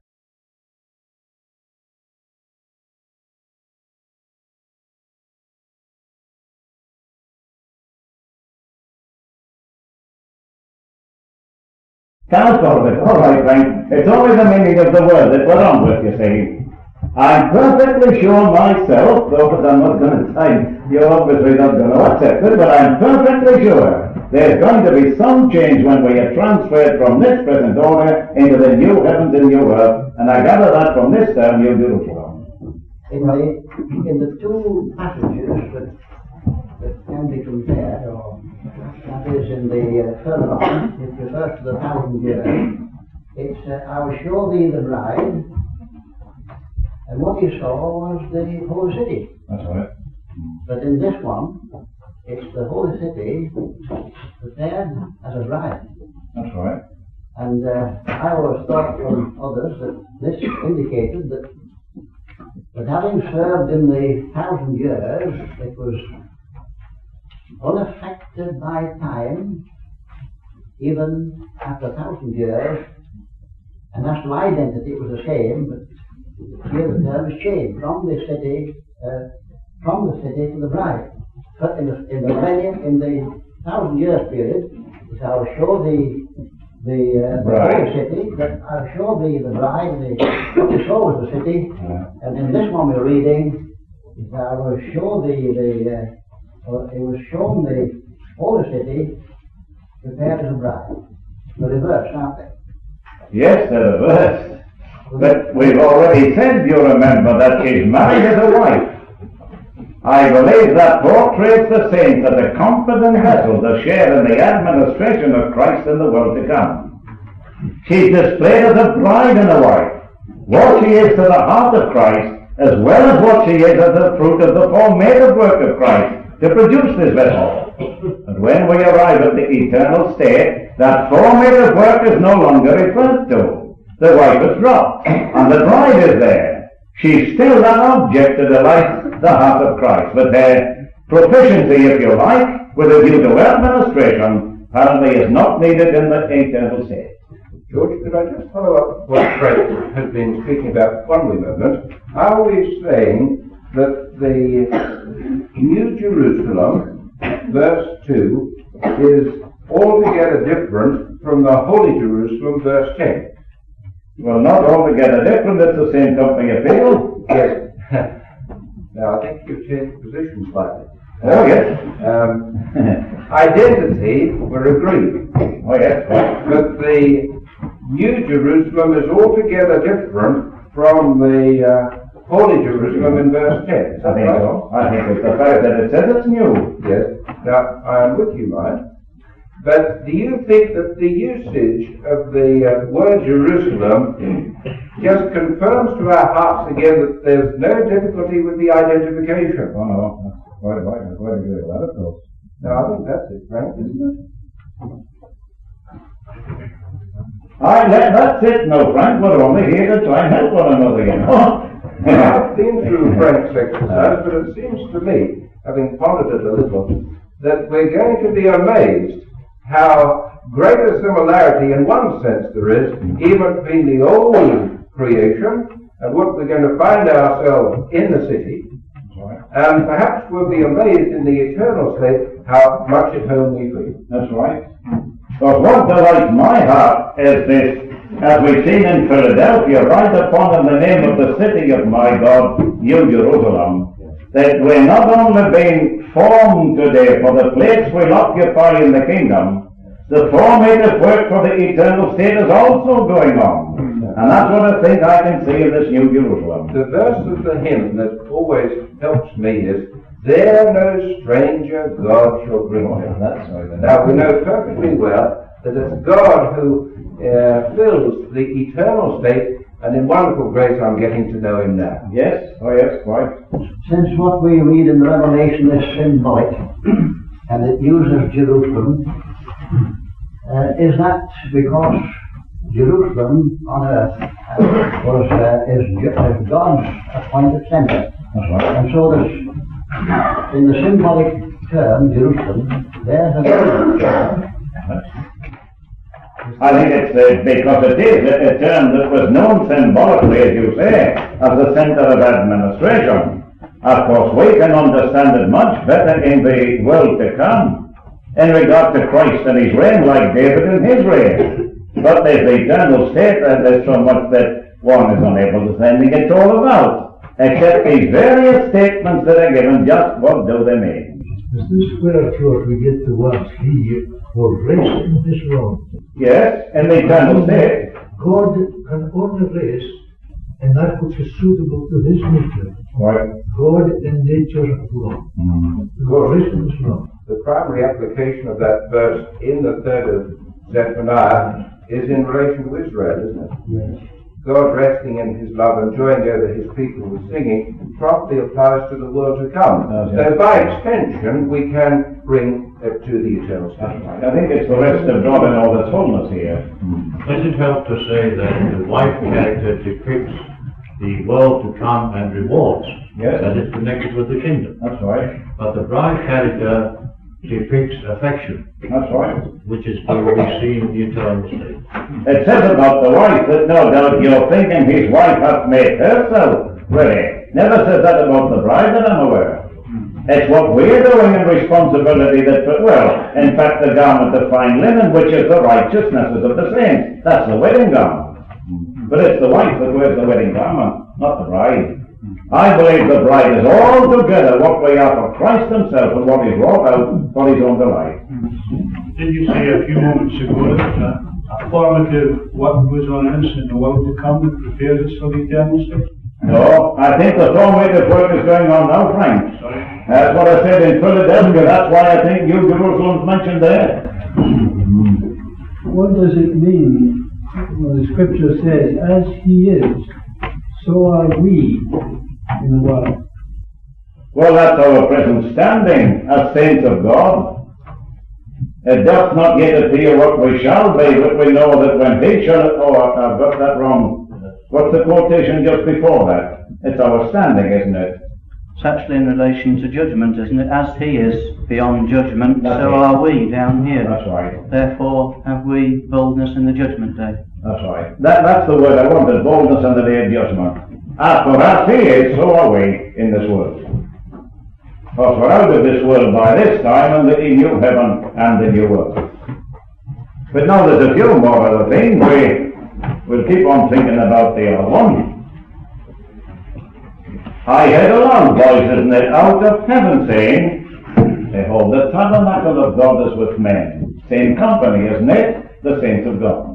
Can't solve it. All right, Frank. It's only the meaning of the word that we're on with, you see. I'm perfectly sure myself, though I'm not going to say, you're obviously not going to accept it, but I'm perfectly sure there's going to be some change when we are transferred from this present order into the new heavens and new earth, and I gather that from this term, New Jerusalem. In the two passages that can be compared, or that is in the further on, it refers to the 1,000 years. It's, I will show thee the bride, and what he saw was the holy city. That's right. But in this one, it's the holy city prepared as a bride. That's right. And I always thought from others that this indicated that having served in the 1,000 years, it was unaffected by time, even after 1,000 years, and national identity was the same, but here the term is changed from the city to the bride. But in the millennium, in the 1,000 years period, it I'll show the holy city, but I'll show thee the bride, what you saw was the city, and in this one we're reading, I will show thee it was shown the holy city prepared as a bride. The reverse, aren't they? Yes, the reverse. But we've already said, you remember, that she's married as a wife. I believe that portrays the saints as a competent vessel to share in the administration of Christ in the world to come. She's displayed as a bride and a wife. What she is to the heart of Christ, as well as what she is as the fruit of the formative work of Christ to produce this vessel. And when we arrive at the eternal state, that formative work is no longer referred to. The wife is dropped, and the bride is there. She's still an object to delight the heart of Christ, but her proficiency, if you like, with a view to administration, apparently is not needed in the eternal state. George, could I just follow up what Fred has been speaking about one moment? Are we saying that the New Jerusalem, verse 2, is altogether different from the Holy Jerusalem, verse 10? Well, not altogether different, it's the same company of people. Yes. Now, I think you've changed position slightly. Oh, yes. Identity, we're agreed. Oh, yes. But the New Jerusalem is altogether different from the Holy Jerusalem in verse 10. I think so. I think it's the fact that it says it's new. Yes. Now, I am with you, mind. But do you think that the usage of the word Jerusalem just confirms to our hearts again that there's no difficulty with the identification? Oh no, that's quite right. I'm quite agree with that, of course. No, I think that's it, Frank, isn't it? That's it now, Frank. We're only here to try and help one another, you know. I've been through Frank's exercise, but it seems to me, having pondered it a little, that we're going to be amazed how great a similarity in one sense there is, even between the old creation and what we're going to find ourselves in the city, and perhaps we'll be amazed in the eternal state how much at home we feel. That's right. But what delights my heart is this, as we've seen in Philadelphia, right upon in the name of the city of my God, New Jerusalem, that we're not only being formed today for the place we'll occupy in the kingdom, the formative work for the eternal state is also going on. And that's what I think I can see in this New Jerusalem. The verse of the hymn that always helps me is, "There no stranger God shall bring him." That's right. Now we know perfectly well that it's God who fills the eternal state, and in wonderful grace I'm getting to know him now. Yes, oh yes, quite. Since what we read in the Revelation is symbolic, and it uses Jerusalem, is that because Jerusalem on earth is God's appointed center? That's right. And so there's, in the symbolic term, Jerusalem, there's a I think it's because it is a term that was known symbolically, as you say, as the center of administration. Of course, we can understand it much better in the world to come, in regard to Christ and his reign, like David in his reign. But there's the eternal state, and there's so much that one is unable to say anything it's all about, except these various statements that are given. Just what do they mean? Is this where, George, we get the words he will raise in this world? Yes, in the eternal state. God can only raise in that which is suitable to his nature. Right. God in nature of law. God raised in this world. The primary application of that verse in the third of Zephaniah is in relation to Israel, isn't it? Yes. God resting in his love and joying over his people with singing properly applies to the world to come. So by extension we can bring it to the eternal state. I think it's the rest of God in all its fullness here. Does it help to say that the wife character depicts the world to come and rewards? Yes. That is connected with the kingdom. That's right. But the bride character depicts affection. That's right. Which is to be seen in the eternal state. It says about the wife that no doubt you're thinking his wife hath made herself ready. Never says that about the bride that I'm aware of. It's what we're doing in responsibility that, well, in fact the garment of fine linen, which is the righteousnesses of the saints, that's the wedding garment. But it's the wife that wears the wedding garment, not the bride. I believe the bride is altogether what we are for Christ himself and what he's wrought out for his own delight. Did you say a few moments ago that formative work goes on in us in the world to come that prepares us for the eternal state? No, I think the formative work is going on now, Frank. Sorry? That's what I said in Philadelphia. That's why I think New Jerusalem's mentioned there. What does it mean when the scripture says, as he is, so are we in the world? Well, that's our present standing as saints of God. It doth not yet appear what we shall be, but we know that when he shall... Oh, I've got that wrong. What's the quotation just before that? It's our standing, isn't it? It's actually in relation to judgment, isn't it? As he is beyond judgment, so are we down here. That's right. Therefore have we boldness in the judgment day. That's right. That's the word I wanted, boldness in the day of judgment. For as he is, so are we in this world. For we're out of this world by this time, and the new heaven and the new earth. But now there's a few more other things. We'll keep on thinking about the other one. I heard a loud voice, isn't it, out of heaven saying, behold, the tabernacle of God is with men. Same company, isn't it? The saints of God.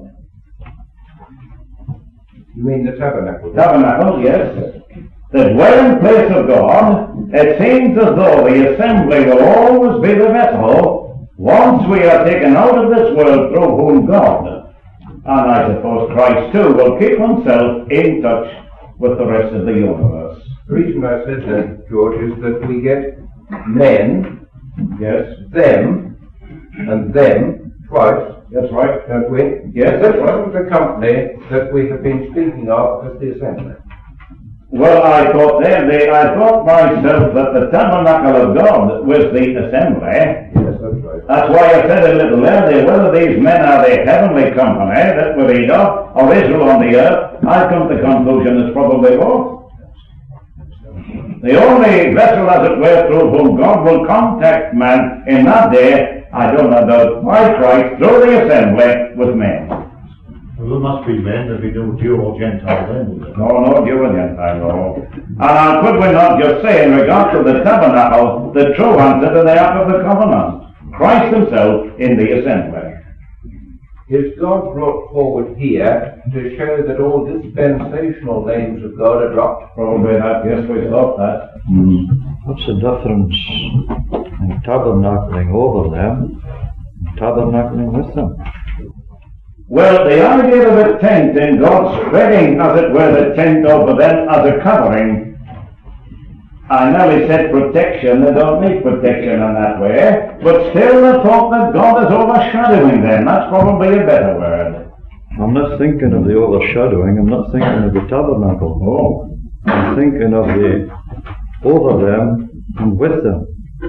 You mean the tabernacle? Tabernacle, yes. The dwelling place of God. It seems as though the assembly will always be the vessel once once we are taken out of this world through whom God, and I suppose Christ too, will keep himself in touch with the rest of the universe. The reason I said that, George, is that we get men, Yes, them, and them twice. that's right. Don't we? Yes, This that's right. wasn't the company that we have been speaking of as the assembly. Well, I thought myself that the tabernacle of God was the assembly. Yes, that's right. That's why I said a little earlier, whether these men are the heavenly company that we read of, or Israel on the earth, I come to the conclusion it's probably both. The only vessel, as it were, through whom God will contact man in that day, I don't know doubt, by Christ, through the assembly, with men. Well, there must be men, there'll be no Jew or Gentile then, will there? No Jew and Gentile, no. And could we not just say, in regard to the tabernacle, the true answer to the Ark of the Covenant, Christ himself in the assembly. Is God brought forward here to show that all dispensational names of God are dropped? Probably that, yes, we thought that. What's the difference in tabernacling over them and tabernacling with them? Well, the idea of a tent in God spreading, as it were, the tent over them as a covering, I nearly said protection. They don't need protection in that way, but still the thought that God is overshadowing them. That's probably a better word. I'm not thinking of the overshadowing, I'm not thinking of the tabernacle. Oh. I'm thinking of the over them and with them.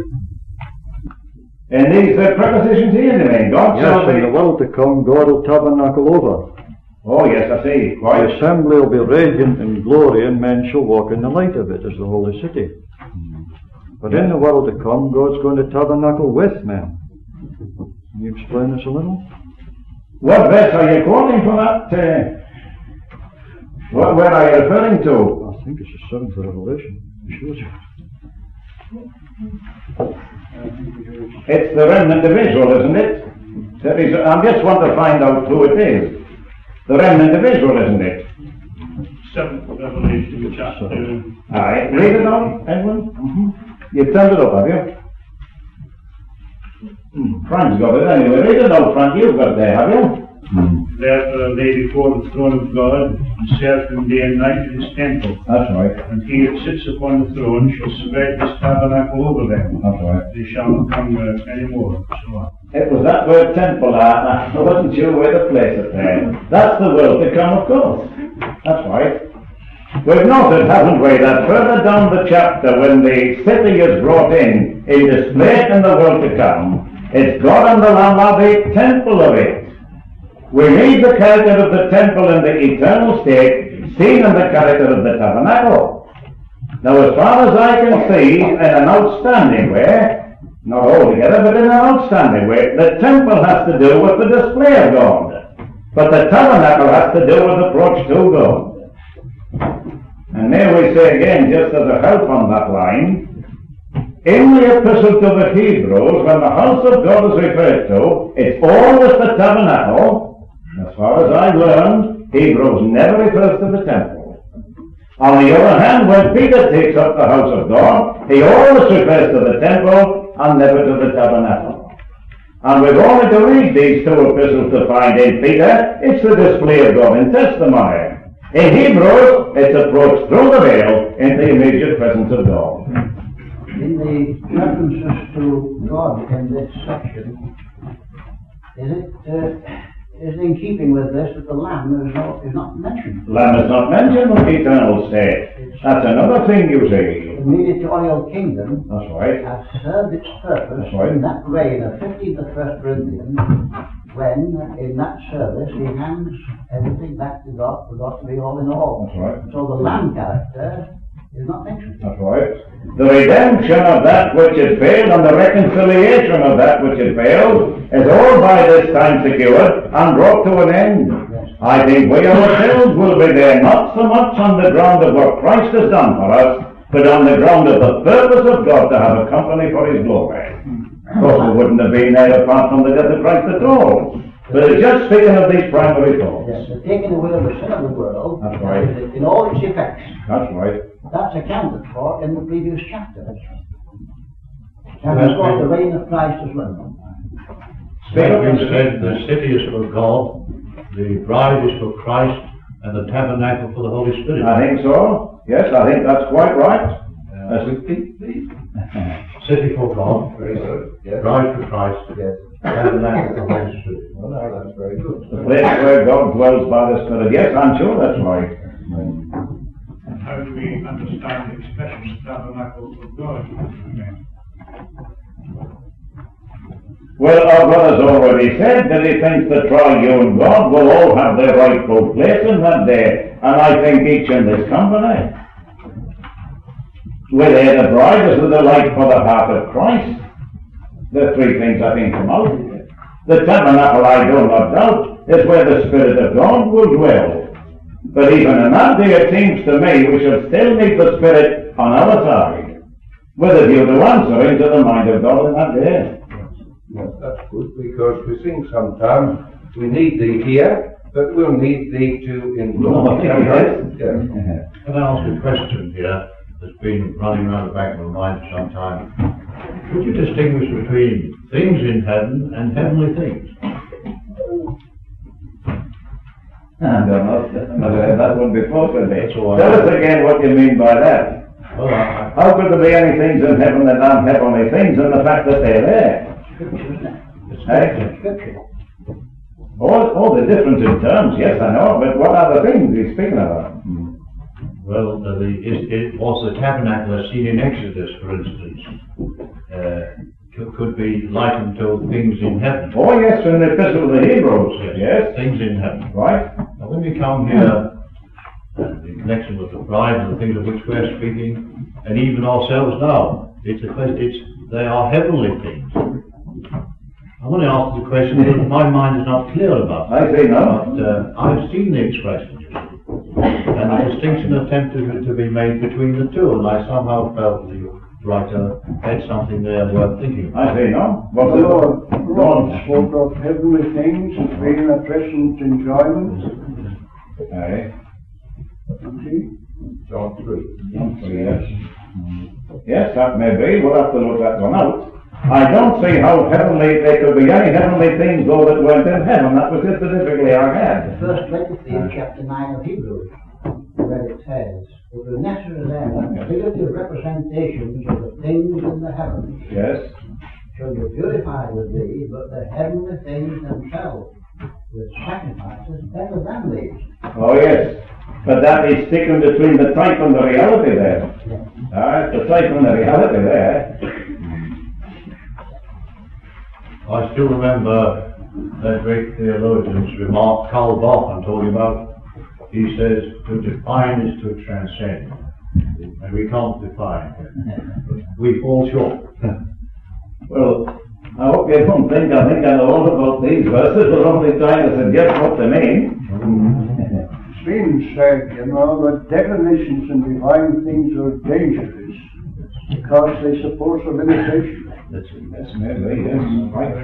And these prepositions here, you mean? God Yes, shall in the be... world to come, God will tabernacle over. Oh, yes, I see. The Quite. assembly will be radiant in glory, and men shall walk in the light of it as the holy city. But in the world to come, God's going to tabernacle with men. Can you explain this a little? What verse are you quoting for that? Where are you referring to? I think it's the 7th of Revelation. It shows you. It's the remnant of Israel, isn't it? I just want to find out who it is. The remnant of Israel, isn't it? 7th Revelation chapter. Aye. Read it out, Edwin. You've turned it up, have you? Frank's got it anyway. Read it out, Frank. You've got it there, have you? Therefore lay before the throne of God, and serve him day and night in his temple. That's right. And he that sits upon the throne shall spread his tabernacle over them. That's right. They shall not hunger any more. So on. It was that word temple, I wasn't sure where to place it there. That's the world to come, of course. That's right. We've noted, haven't we, that further down the chapter, when the city is brought in displayed in the world to come, it's God and the Lamb are the temple of it. We read the character of the temple in the eternal state, seen in the character of the tabernacle. Now, as far as I can see, in an outstanding way, not altogether, but in an outstanding way, the temple has to do with the display of God, but the tabernacle has to do with approach to God. And may we say again, just as a help on that line, in the epistle to the Hebrews, when the house of God is referred to, it's always the tabernacle. As far as I learned, Hebrews never refers to the temple. On the other hand, when Peter takes up the house of God, he always refers to the temple and never to the tabernacle. And we've only to read these two epistles to find in Peter, it's the display of God in testimony. In Hebrews, it's approach through the veil into the immediate presence of God. In the references to God in this section, is it in keeping with this that the Lamb is not mentioned? Lamb is not mentioned in the eternal state. That's another thing you see. The mediatorial kingdom That's right. has served its purpose That's right. in that reign of 15th of 1st Corinthians, when in that service he hands everything back to God for God to be all in all. That's right. So the Lamb character is not mentioned. That's right. The redemption of that which had failed and the reconciliation of that which had failed is all by this time secured and brought to an end. Yes. I think we ourselves will be there, not so much on the ground of what Christ has done for us, but on the ground of the purpose of God to have a company for his glory. Of course, we wouldn't have been there apart from the death of Christ at all. But it's just speaking of these primary thoughts. Yes, the taking away of the sin of the world, That's right. in all its effects, That's right. that's accounted for in the previous chapter. And it's got the reign of Christ as well. been said, the city is for God, the bride is for Christ, and the tabernacle for the Holy Spirit. I think so. Yes, I think that's quite right. City for God, Very good. Yes. bride for Christ, Yes. tabernacle for the Holy Spirit. Well, no, that's very good. The place where God dwells by the Spirit. Yes, I'm sure that's right. And how do we understand the expression tabernacle of God? Well, our brother's already said that he thinks the triune God will all have their rightful place in that day, and I think each in this company. Where they the bride is the delight for the heart of Christ. The three things I think come out. The tabernacle, I do not doubt, is where the Spirit of God will dwell. But even in that day, it seems to me we should still need the Spirit on our side, with a view to answering to the mind of God in that day. Yes, that's good, because we sing sometimes, we need thee here, but we'll need thee to endure. Yes. Yes. Can I ask a question here that's been running around the back of my mind for some time? Could you distinguish between things in heaven and heavenly things? I don't know. I've heard that one before today. That's all I Tell know. us again what you mean by that. Well, How could there be any things in heaven that aren't heavenly things, and the fact that they're there? Eh? All the difference in terms, yes, I know, but what are the things he's speaking about? well, it was the tabernacle as seen in Exodus, for instance, could be likened to things in heaven. Oh, yes, in the Epistle to the Hebrews, yes. Things in heaven. Right? Now, when we come here, in connection with the bride and the things of which we're speaking, and even ourselves now, they are heavenly things. I want to ask the question that my mind is not clear about. I say no. But I've seen the expression, and the distinction attempted to be made between the two, and I somehow felt the writer had something there worth thinking about. I say no. The Lord spoke of heavenly things as being a present enjoyment. Aye. John 3. Yes. Yes, that may be. We'll have to look that one out. I don't see how heavenly there could be any heavenly things though that weren't in heaven. That was it specifically I had. The first letter in chapter 9 of Hebrews, where it says, "For the natural and figurative representations of the things in the heavens Yes. shall be purified with thee, but the heavenly things themselves with sacrifices better than these." Oh, yes. But that is sticking between the type and the reality there. Alright, the type and the reality there. I still remember that great theologian's remark, Karl Barth, I'm talking about. He says, to define is to transcend. And we can't define. We fall short. Well, I hope you don't think I know all about these verses. We're only trying to suggest what they mean. It's been said, that definitions and divine things are dangerous because they suppose a limitation. That's maybe, yes. Right.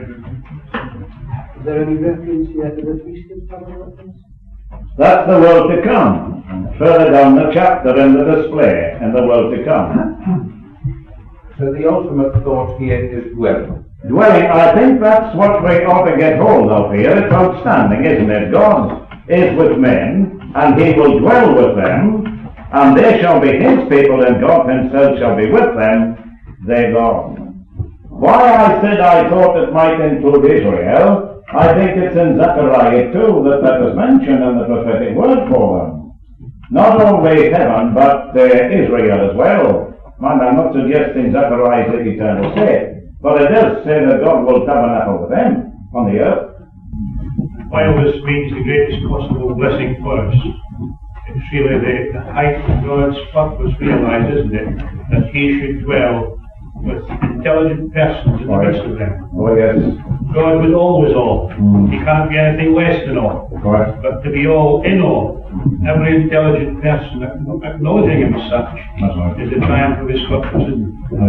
Is there any reference here to the priesthood tabernacles? That's the world to come. Further down the chapter in the display, in the world to come. So the ultimate thought here is dwelling. Dwelling, I think that's what we ought to get hold of here. It's outstanding, isn't it? God is with men, and he will dwell with them, and they shall be his people, and God himself shall be with them, they God. Why I said I thought it might include Israel, I think it's in Zechariah 2 that was mentioned in the prophetic word for them. Not only heaven, but Israel as well. And I'm not suggesting Zechariah is the eternal state, but it does say that God will tabernacle with them on the earth. While this means the greatest possible blessing for us, it's really the height of God's purpose realized, isn't it? That he should dwell with intelligent persons in the midst of them. Oh, yes. God was always all. He can't be anything less than all. Right. But to be all in all, every intelligent person acknowledging him as such, is the triumph of his purpose, isn't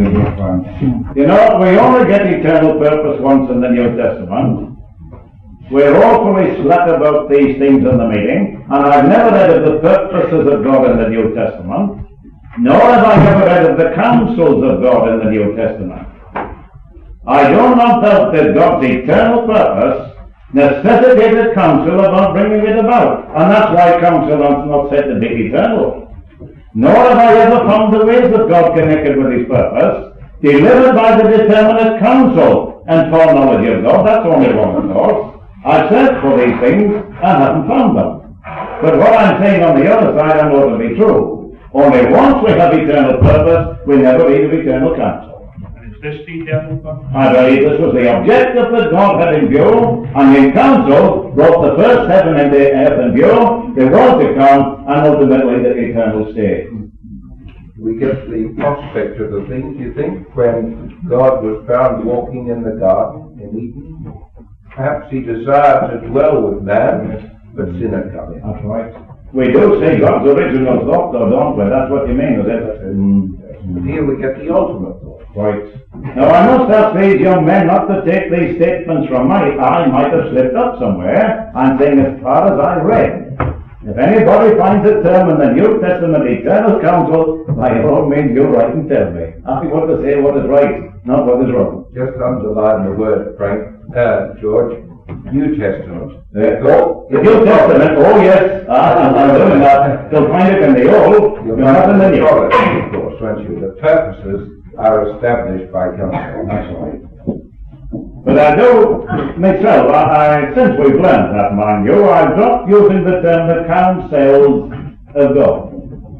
it? You know, we only get eternal purpose once in the New Testament. We're awfully slack about these things in the meeting, and I've never read of the purposes of God in the New Testament, nor have I ever read of the counsels of God in the New Testament. I do not doubt that God's eternal purpose necessitated counsel about bringing it about. And that's why counsel is not said to be eternal. Nor have I ever found the ways of God connected with his purpose, delivered by the determinate counsel and foreknowledge of God. That's only one course. I've searched for these things and haven't found them. But what I'm saying on the other side I know to be true. Only once we have eternal purpose, we never read of eternal counsel. This the eternal purpose? I believe this was the objective that God had in view, and in counsel brought the first heaven and the earth in view, the world to come, and ultimately the eternal state. We get the prospect of the things, you think, when God was found walking in the garden in Eden. Perhaps he desired to dwell with man, but sin had come in. That's right. We do see God's original thought, though, don't we? That's what you mean, is it? Here we get the ultimate thought. Right. Now I must ask these young men not to take these statements from me. I might have slipped up somewhere. I'm saying as far as I read. If anybody finds a term in the New Testament eternal counsel, by all means you write and tell me. I want to say what is right, not what is wrong. Just underline the word, Frank, George, New Testament. The New Testament, oh yes, I'm doing that. You'll find it in the Old, you're not in the New. Of course, won't you? The purposes are established by counsel. That's right. But I do, myself, since we've learned that, mind you, I've dropped using the term the counsels of God.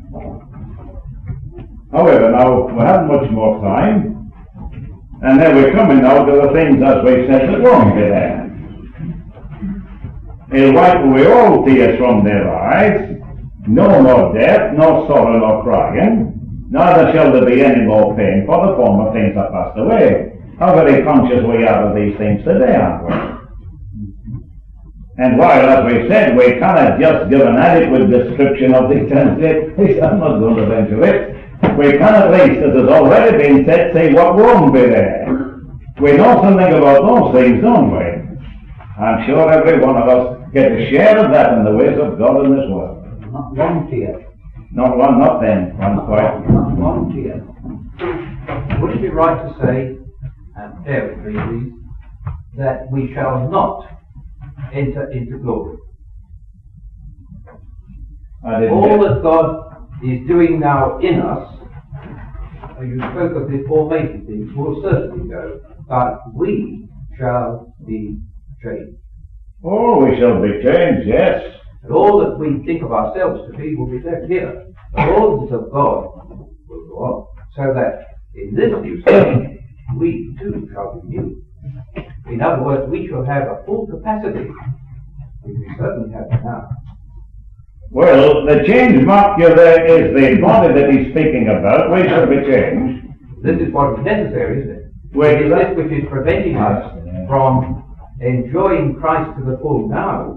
However, now, we haven't much more time, and then we're coming now to the things, as we've said, that won't be there. He'll wipe away all tears from their eyes, no more death, no sorrow, nor crying, neither shall there be any more pain, for the former things are passed away. How very conscious we are of these things today, aren't we? And while, as we said, we cannot just give an adequate description of the eternal state, I'm not going to venture it, we can at least, as has already been said, say what won't be there. We know something about those things, don't we? I'm sure every one of us gets a share of that in the ways of God in this world. Not one tear. Not one, not then, one quite. Not one tear. Would it be right to say, and paraphrase, that we shall not enter into glory? All that God is doing now in us, you spoke of the formative things, will certainly go, but we shall be changed. Oh, we shall be changed, yes. And all that we think of ourselves to be will be left here. The orders of God will go on, so that in this new state, we too shall be new. In other words, we shall have a full capacity, which we certainly have now. Well, the change mark you there is the body that he's speaking about. We shall be changed. This is what is necessary, isn't it? It is this which is preventing us from enjoying Christ to the full now.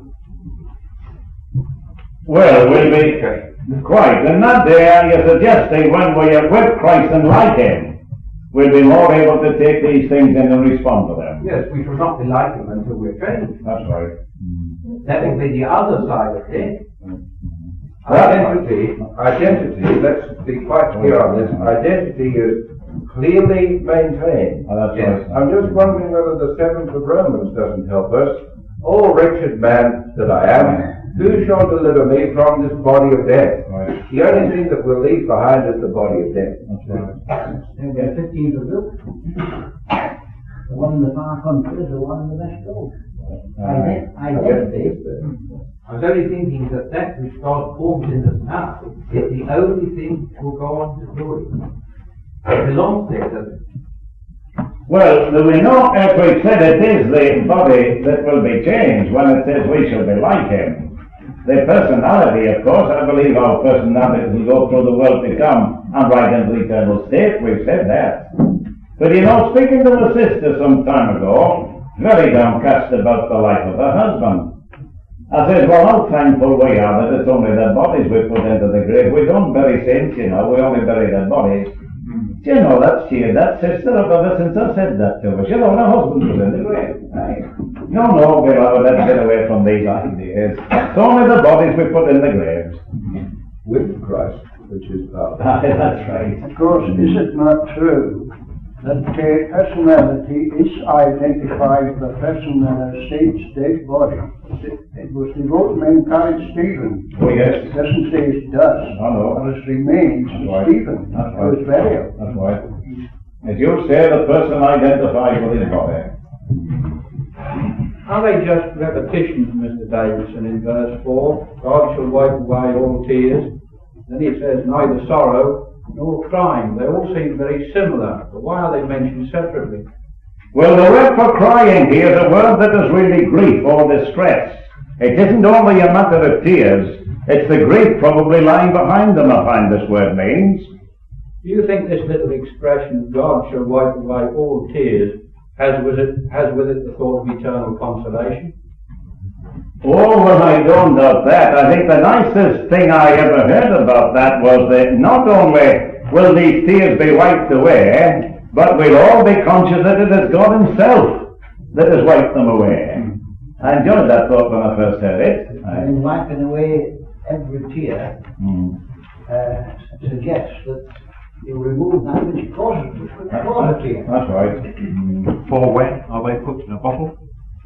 Well, we'll be quite. And that there you're suggesting when we are with Christ and like him, we'll be more able to take these things in and respond to them. Yes, we shall not be like him until we're changed. That's right. That will be the other side of it. Identity, let's be quite clear on this, identity is clearly maintained. Oh, that's right. I'm just wondering whether the 7th of Romans doesn't help us. Oh, wretched man that I am, who shall deliver me from this body of death? Right. The only thing that we'll leave behind is the body of death. That's right. And we have 15 to do. The one in the far country is the one in the West Coast. Identity. I was only thinking that that which God forms in us now is the only thing that will go on to glory. It belongs there, doesn't it? Well, we know, as we said, it is the body that will be changed when it says we shall be like him. The personality, of course, I believe our personality will go through the world to come and right into the eternal state. We've said that. But you know, speaking to a sister some time ago, very downcast about the life of her husband, I said, well, how thankful we are that it's only their bodies we put into the grave. We don't bury saints, you know, we only bury their bodies. Do you know, that sister of ever since I said that to her, you know, her husband was in the grave. Right? No, beloved, let's get away from these ideas. It's only the bodies we put in the graves. With Christ, which is power. That's right. Of course, is it not true that personality is identified with the person in a saint's dead body. It was the old man carried Stephen. Oh, yes. It doesn't say it does. Oh, no. But it remains Right. Stephen. That's It was right. burial. That's right. As you say, the person identified with his body. Are they just repetitions, Mr. Davidson, in verse 4? God shall wipe away all tears. Then he says, neither sorrow nor crying. They all seem very similar, but why are they mentioned separately? Well, the word for crying here is a word that is really grief or distress. It isn't only a matter of tears, it's the grief probably lying behind them, I find this word means. Do you think this little expression, God shall wipe away all tears, has with it the thought of eternal consolation? Oh, well, I don't doubt that. I think the nicest thing I ever heard about that was that not only will these tears be wiped away, but we'll all be conscious that it is God himself that has wiped them away. I enjoyed that thought when I first heard it. And wiping away every tear suggests that you remove that which causes a tear. That's right. For when are they put in a bottle?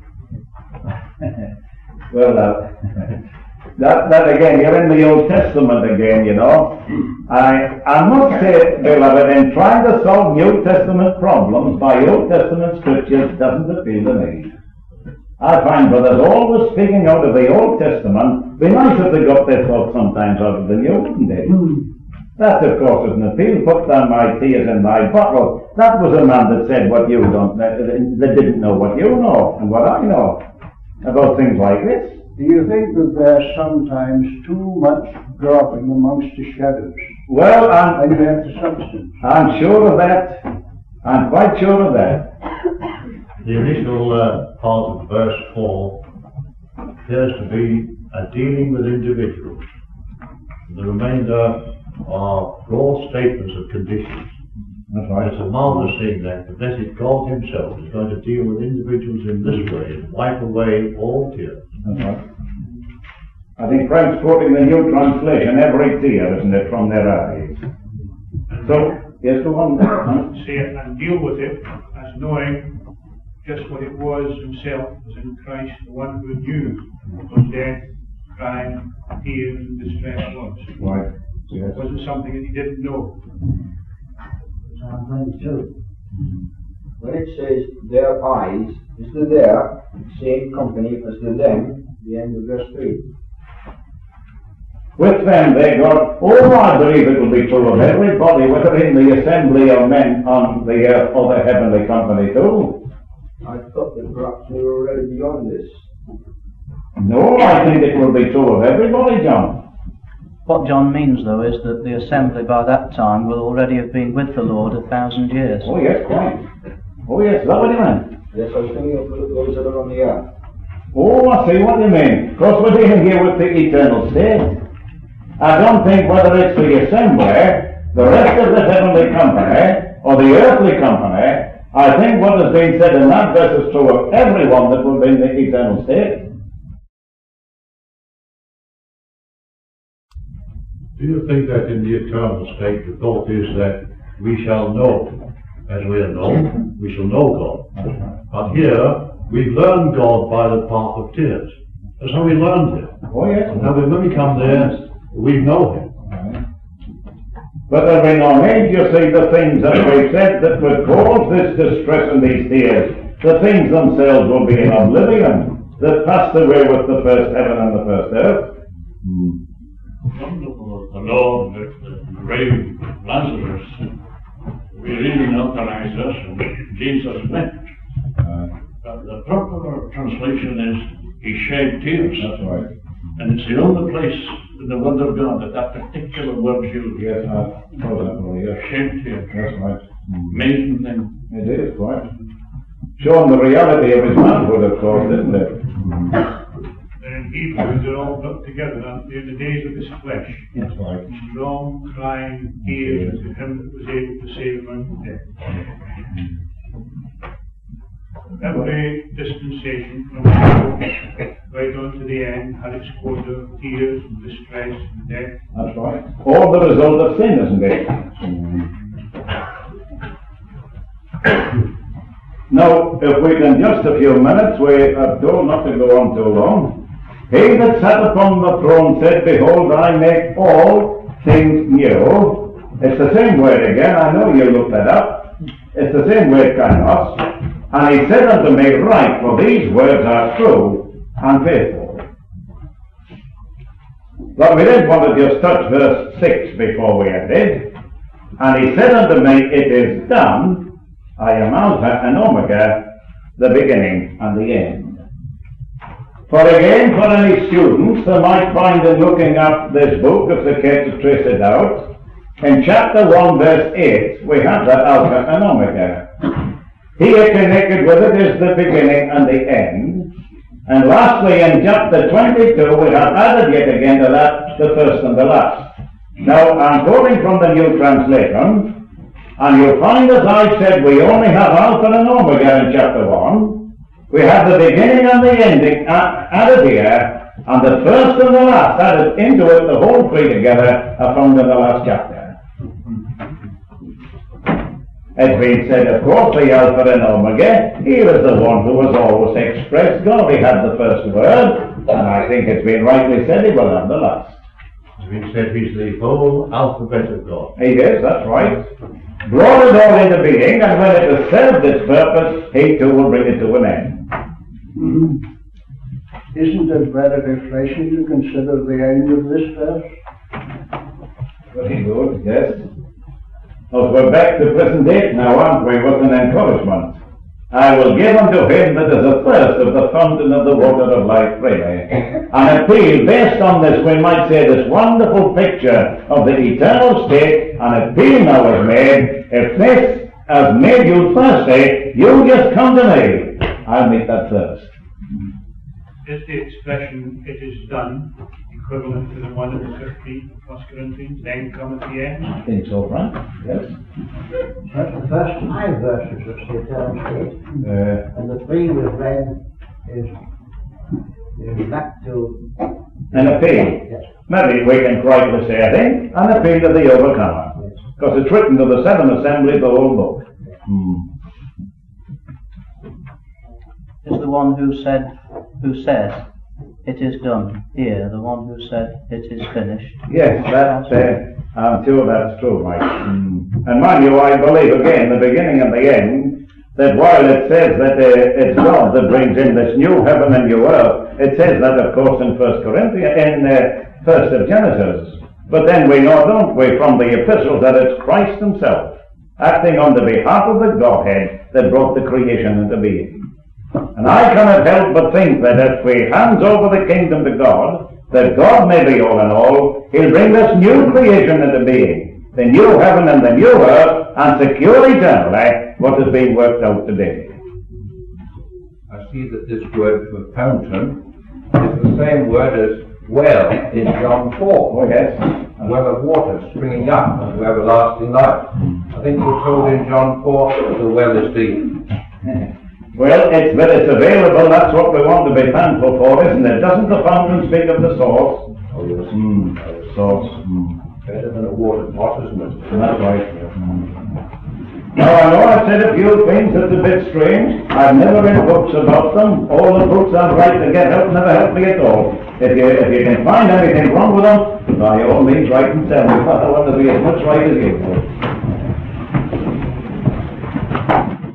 Well, that again, you're in the Old Testament again, you know. I must say, beloved, in trying to solve New Testament problems by Old Testament scriptures doesn't appeal to me. I find brothers always speaking out of the Old Testament. Be nice if they got their thoughts sometimes out of the New, wouldn't they? That, of course, is an appeal. Put down my tears in my bottle. That was a man that said what you don't, that didn't know what you know and what I know about things like this. Do you think that there's sometimes too much dropping amongst the shadows? Well, and you have the substance. I'm sure of that. I'm quite sure of that. The initial part of verse 4 appears to be a dealing with individuals. The remainder are broad statements of conditions. That's right. It's a marvelous thing that the blessed God himself is going to deal with individuals in this way and wipe away all tears. That's right. I think Frank's quoting the New Translation, every tear, isn't it, from their eyes. So, yes, go on. Say it and deal with it as knowing just what it was himself, was in Christ, the one who knew what death, crime, tears and distress was. Right. Yes. It wasn't something that he didn't know. Psalm 22. When it says their eyes, is the there same company as the them, the end of verse 3? With them they got, I believe it will be true of everybody, whether in the assembly of men on the earth or the heavenly company too. I thought that perhaps we were already beyond this. No, I think it will be true of everybody, John. What John means, though, is that the assembly by that time will already have been with the Lord 1,000 years. Oh, yes, quite. Oh, yes, is that what you meant? Yes, I was thinking of those that are on the earth. Oh, I see what you mean. Of course, we're dealing here with the eternal state. I don't think whether it's the assembly, the rest of the heavenly company, or the earthly company, I think what has been said in that verse is true of everyone that will be in the eternal state. Do you think that in the eternal state the thought is that we shall know, as we are known, we shall know God? But here, we learn God by the path of tears. That's how we learned Him. Oh, yes. And now when we come there, we know Him. But there'll be no need, you see, the things that we've said that would cause this distress and these tears. The things themselves will be in oblivion, that passed away with the first heaven and the first earth. Wonderful, the Lord, the grave Lazarus, we really authorize us, and Jesus wept. But the proper translation is, He shed tears. That's right. And it's the only place in the Word of God that particular word's used. Yes, yes. Shed tears. That's right. Amazing thing. It is, quite. Showing the reality of his manhood, of course, isn't it? And in Hebrews, they're all put together in the days of his flesh. That's right. Long crying tears to him that was able to save him from death. Every dispensation from right on to the end had its quota of tears and distress and death. That's right. All the result of sin, isn't it? Now, if we can just a few minutes, we are told not to go on too long. He that sat upon the throne said, Behold, I make all things new. It's the same word again, I know you looked that up. It's the same word, kainos. And he said unto me, Write, for these words are true and faithful. But we didn't want to just touch verse 6 before we ended. And he said unto me, It is done. I am Alpha and Omega, the beginning and the end. For again, for any students that might find in looking up this book, if they care to trace it out, in chapter 1, verse 8, we have that Alpha and Omega. Here connected with it is the beginning and the end. And lastly, in chapter 22, we have added yet again to that the first and the last. Now, I'm quoting from the New Translation. And you'll find, as I said, we only have Alpha and Omega in chapter 1. We have the beginning and the ending added here, and the first and the last added into it, the whole three together are found in the last chapter. It's been said, of course, the Alpha and Omega, he was the one who was always expressed. God, he had the first word, and I think it's been rightly said he will have the last. It's been said he's the whole alphabet of God. He is, that's right. Brought it all into being, and when it has served its purpose, he too will bring it to an end. Isn't it very refreshing to consider the end of this verse? Very good, yes. Well, we're back to present date now, aren't we, with an encouragement. I will give unto him that is athirst of the fountain of the water of life freely. An appeal based on this, we might say, this wonderful picture of the eternal state. An appeal now is made. If this has made you thirsty, you just come to me. I'll meet that thirst. Is the expression, it is done, equivalent to the one in 15 of 1 Corinthians, then cometh the end? I think so, Frank. Yes. That's the first 5 verses of the eternal state. And the 3 we've read is back to an appeal. Yes. Maybe we can rightly say, I think, an appeal to the overcomer. Because it's written to the 7 assemblies, the whole book. Is the one who says, it is done, here, the one who said, it is finished? Yes, I'm sure that's true, Mike. And mind you, I believe, again, the beginning and the end, that while it says that it's God that brings in this new heaven and new earth, it says that, of course, in 1 Corinthians, in 1st of Genesis. But then we know, don't we, from the epistles, that it's Christ himself, acting on the behalf of the Godhead, that brought the creation into being. And I cannot help but think that if we hands over the kingdom to God, that God may be all in all, he'll bring this new creation into being, the new heaven and the new earth, and secure eternally what is being worked out today. I see that this word for fountain is the same word as well in John 4. Oh, yes. A well of water springing up unto everlasting life. I think we're told in John 4 the well is deep. Well, it's that it's available, that's what we want to be thankful for, isn't it? Doesn't the fountain speak of the source? Oh, yes. The source. Better than a water pot, isn't it? That's right. Now, I know I've said a few things that's a bit strange. I've never read books about them. All the books I've read to get help never helped me at all. If you can find anything wrong with them, by all means write and tell me. I want to be as much right as you do.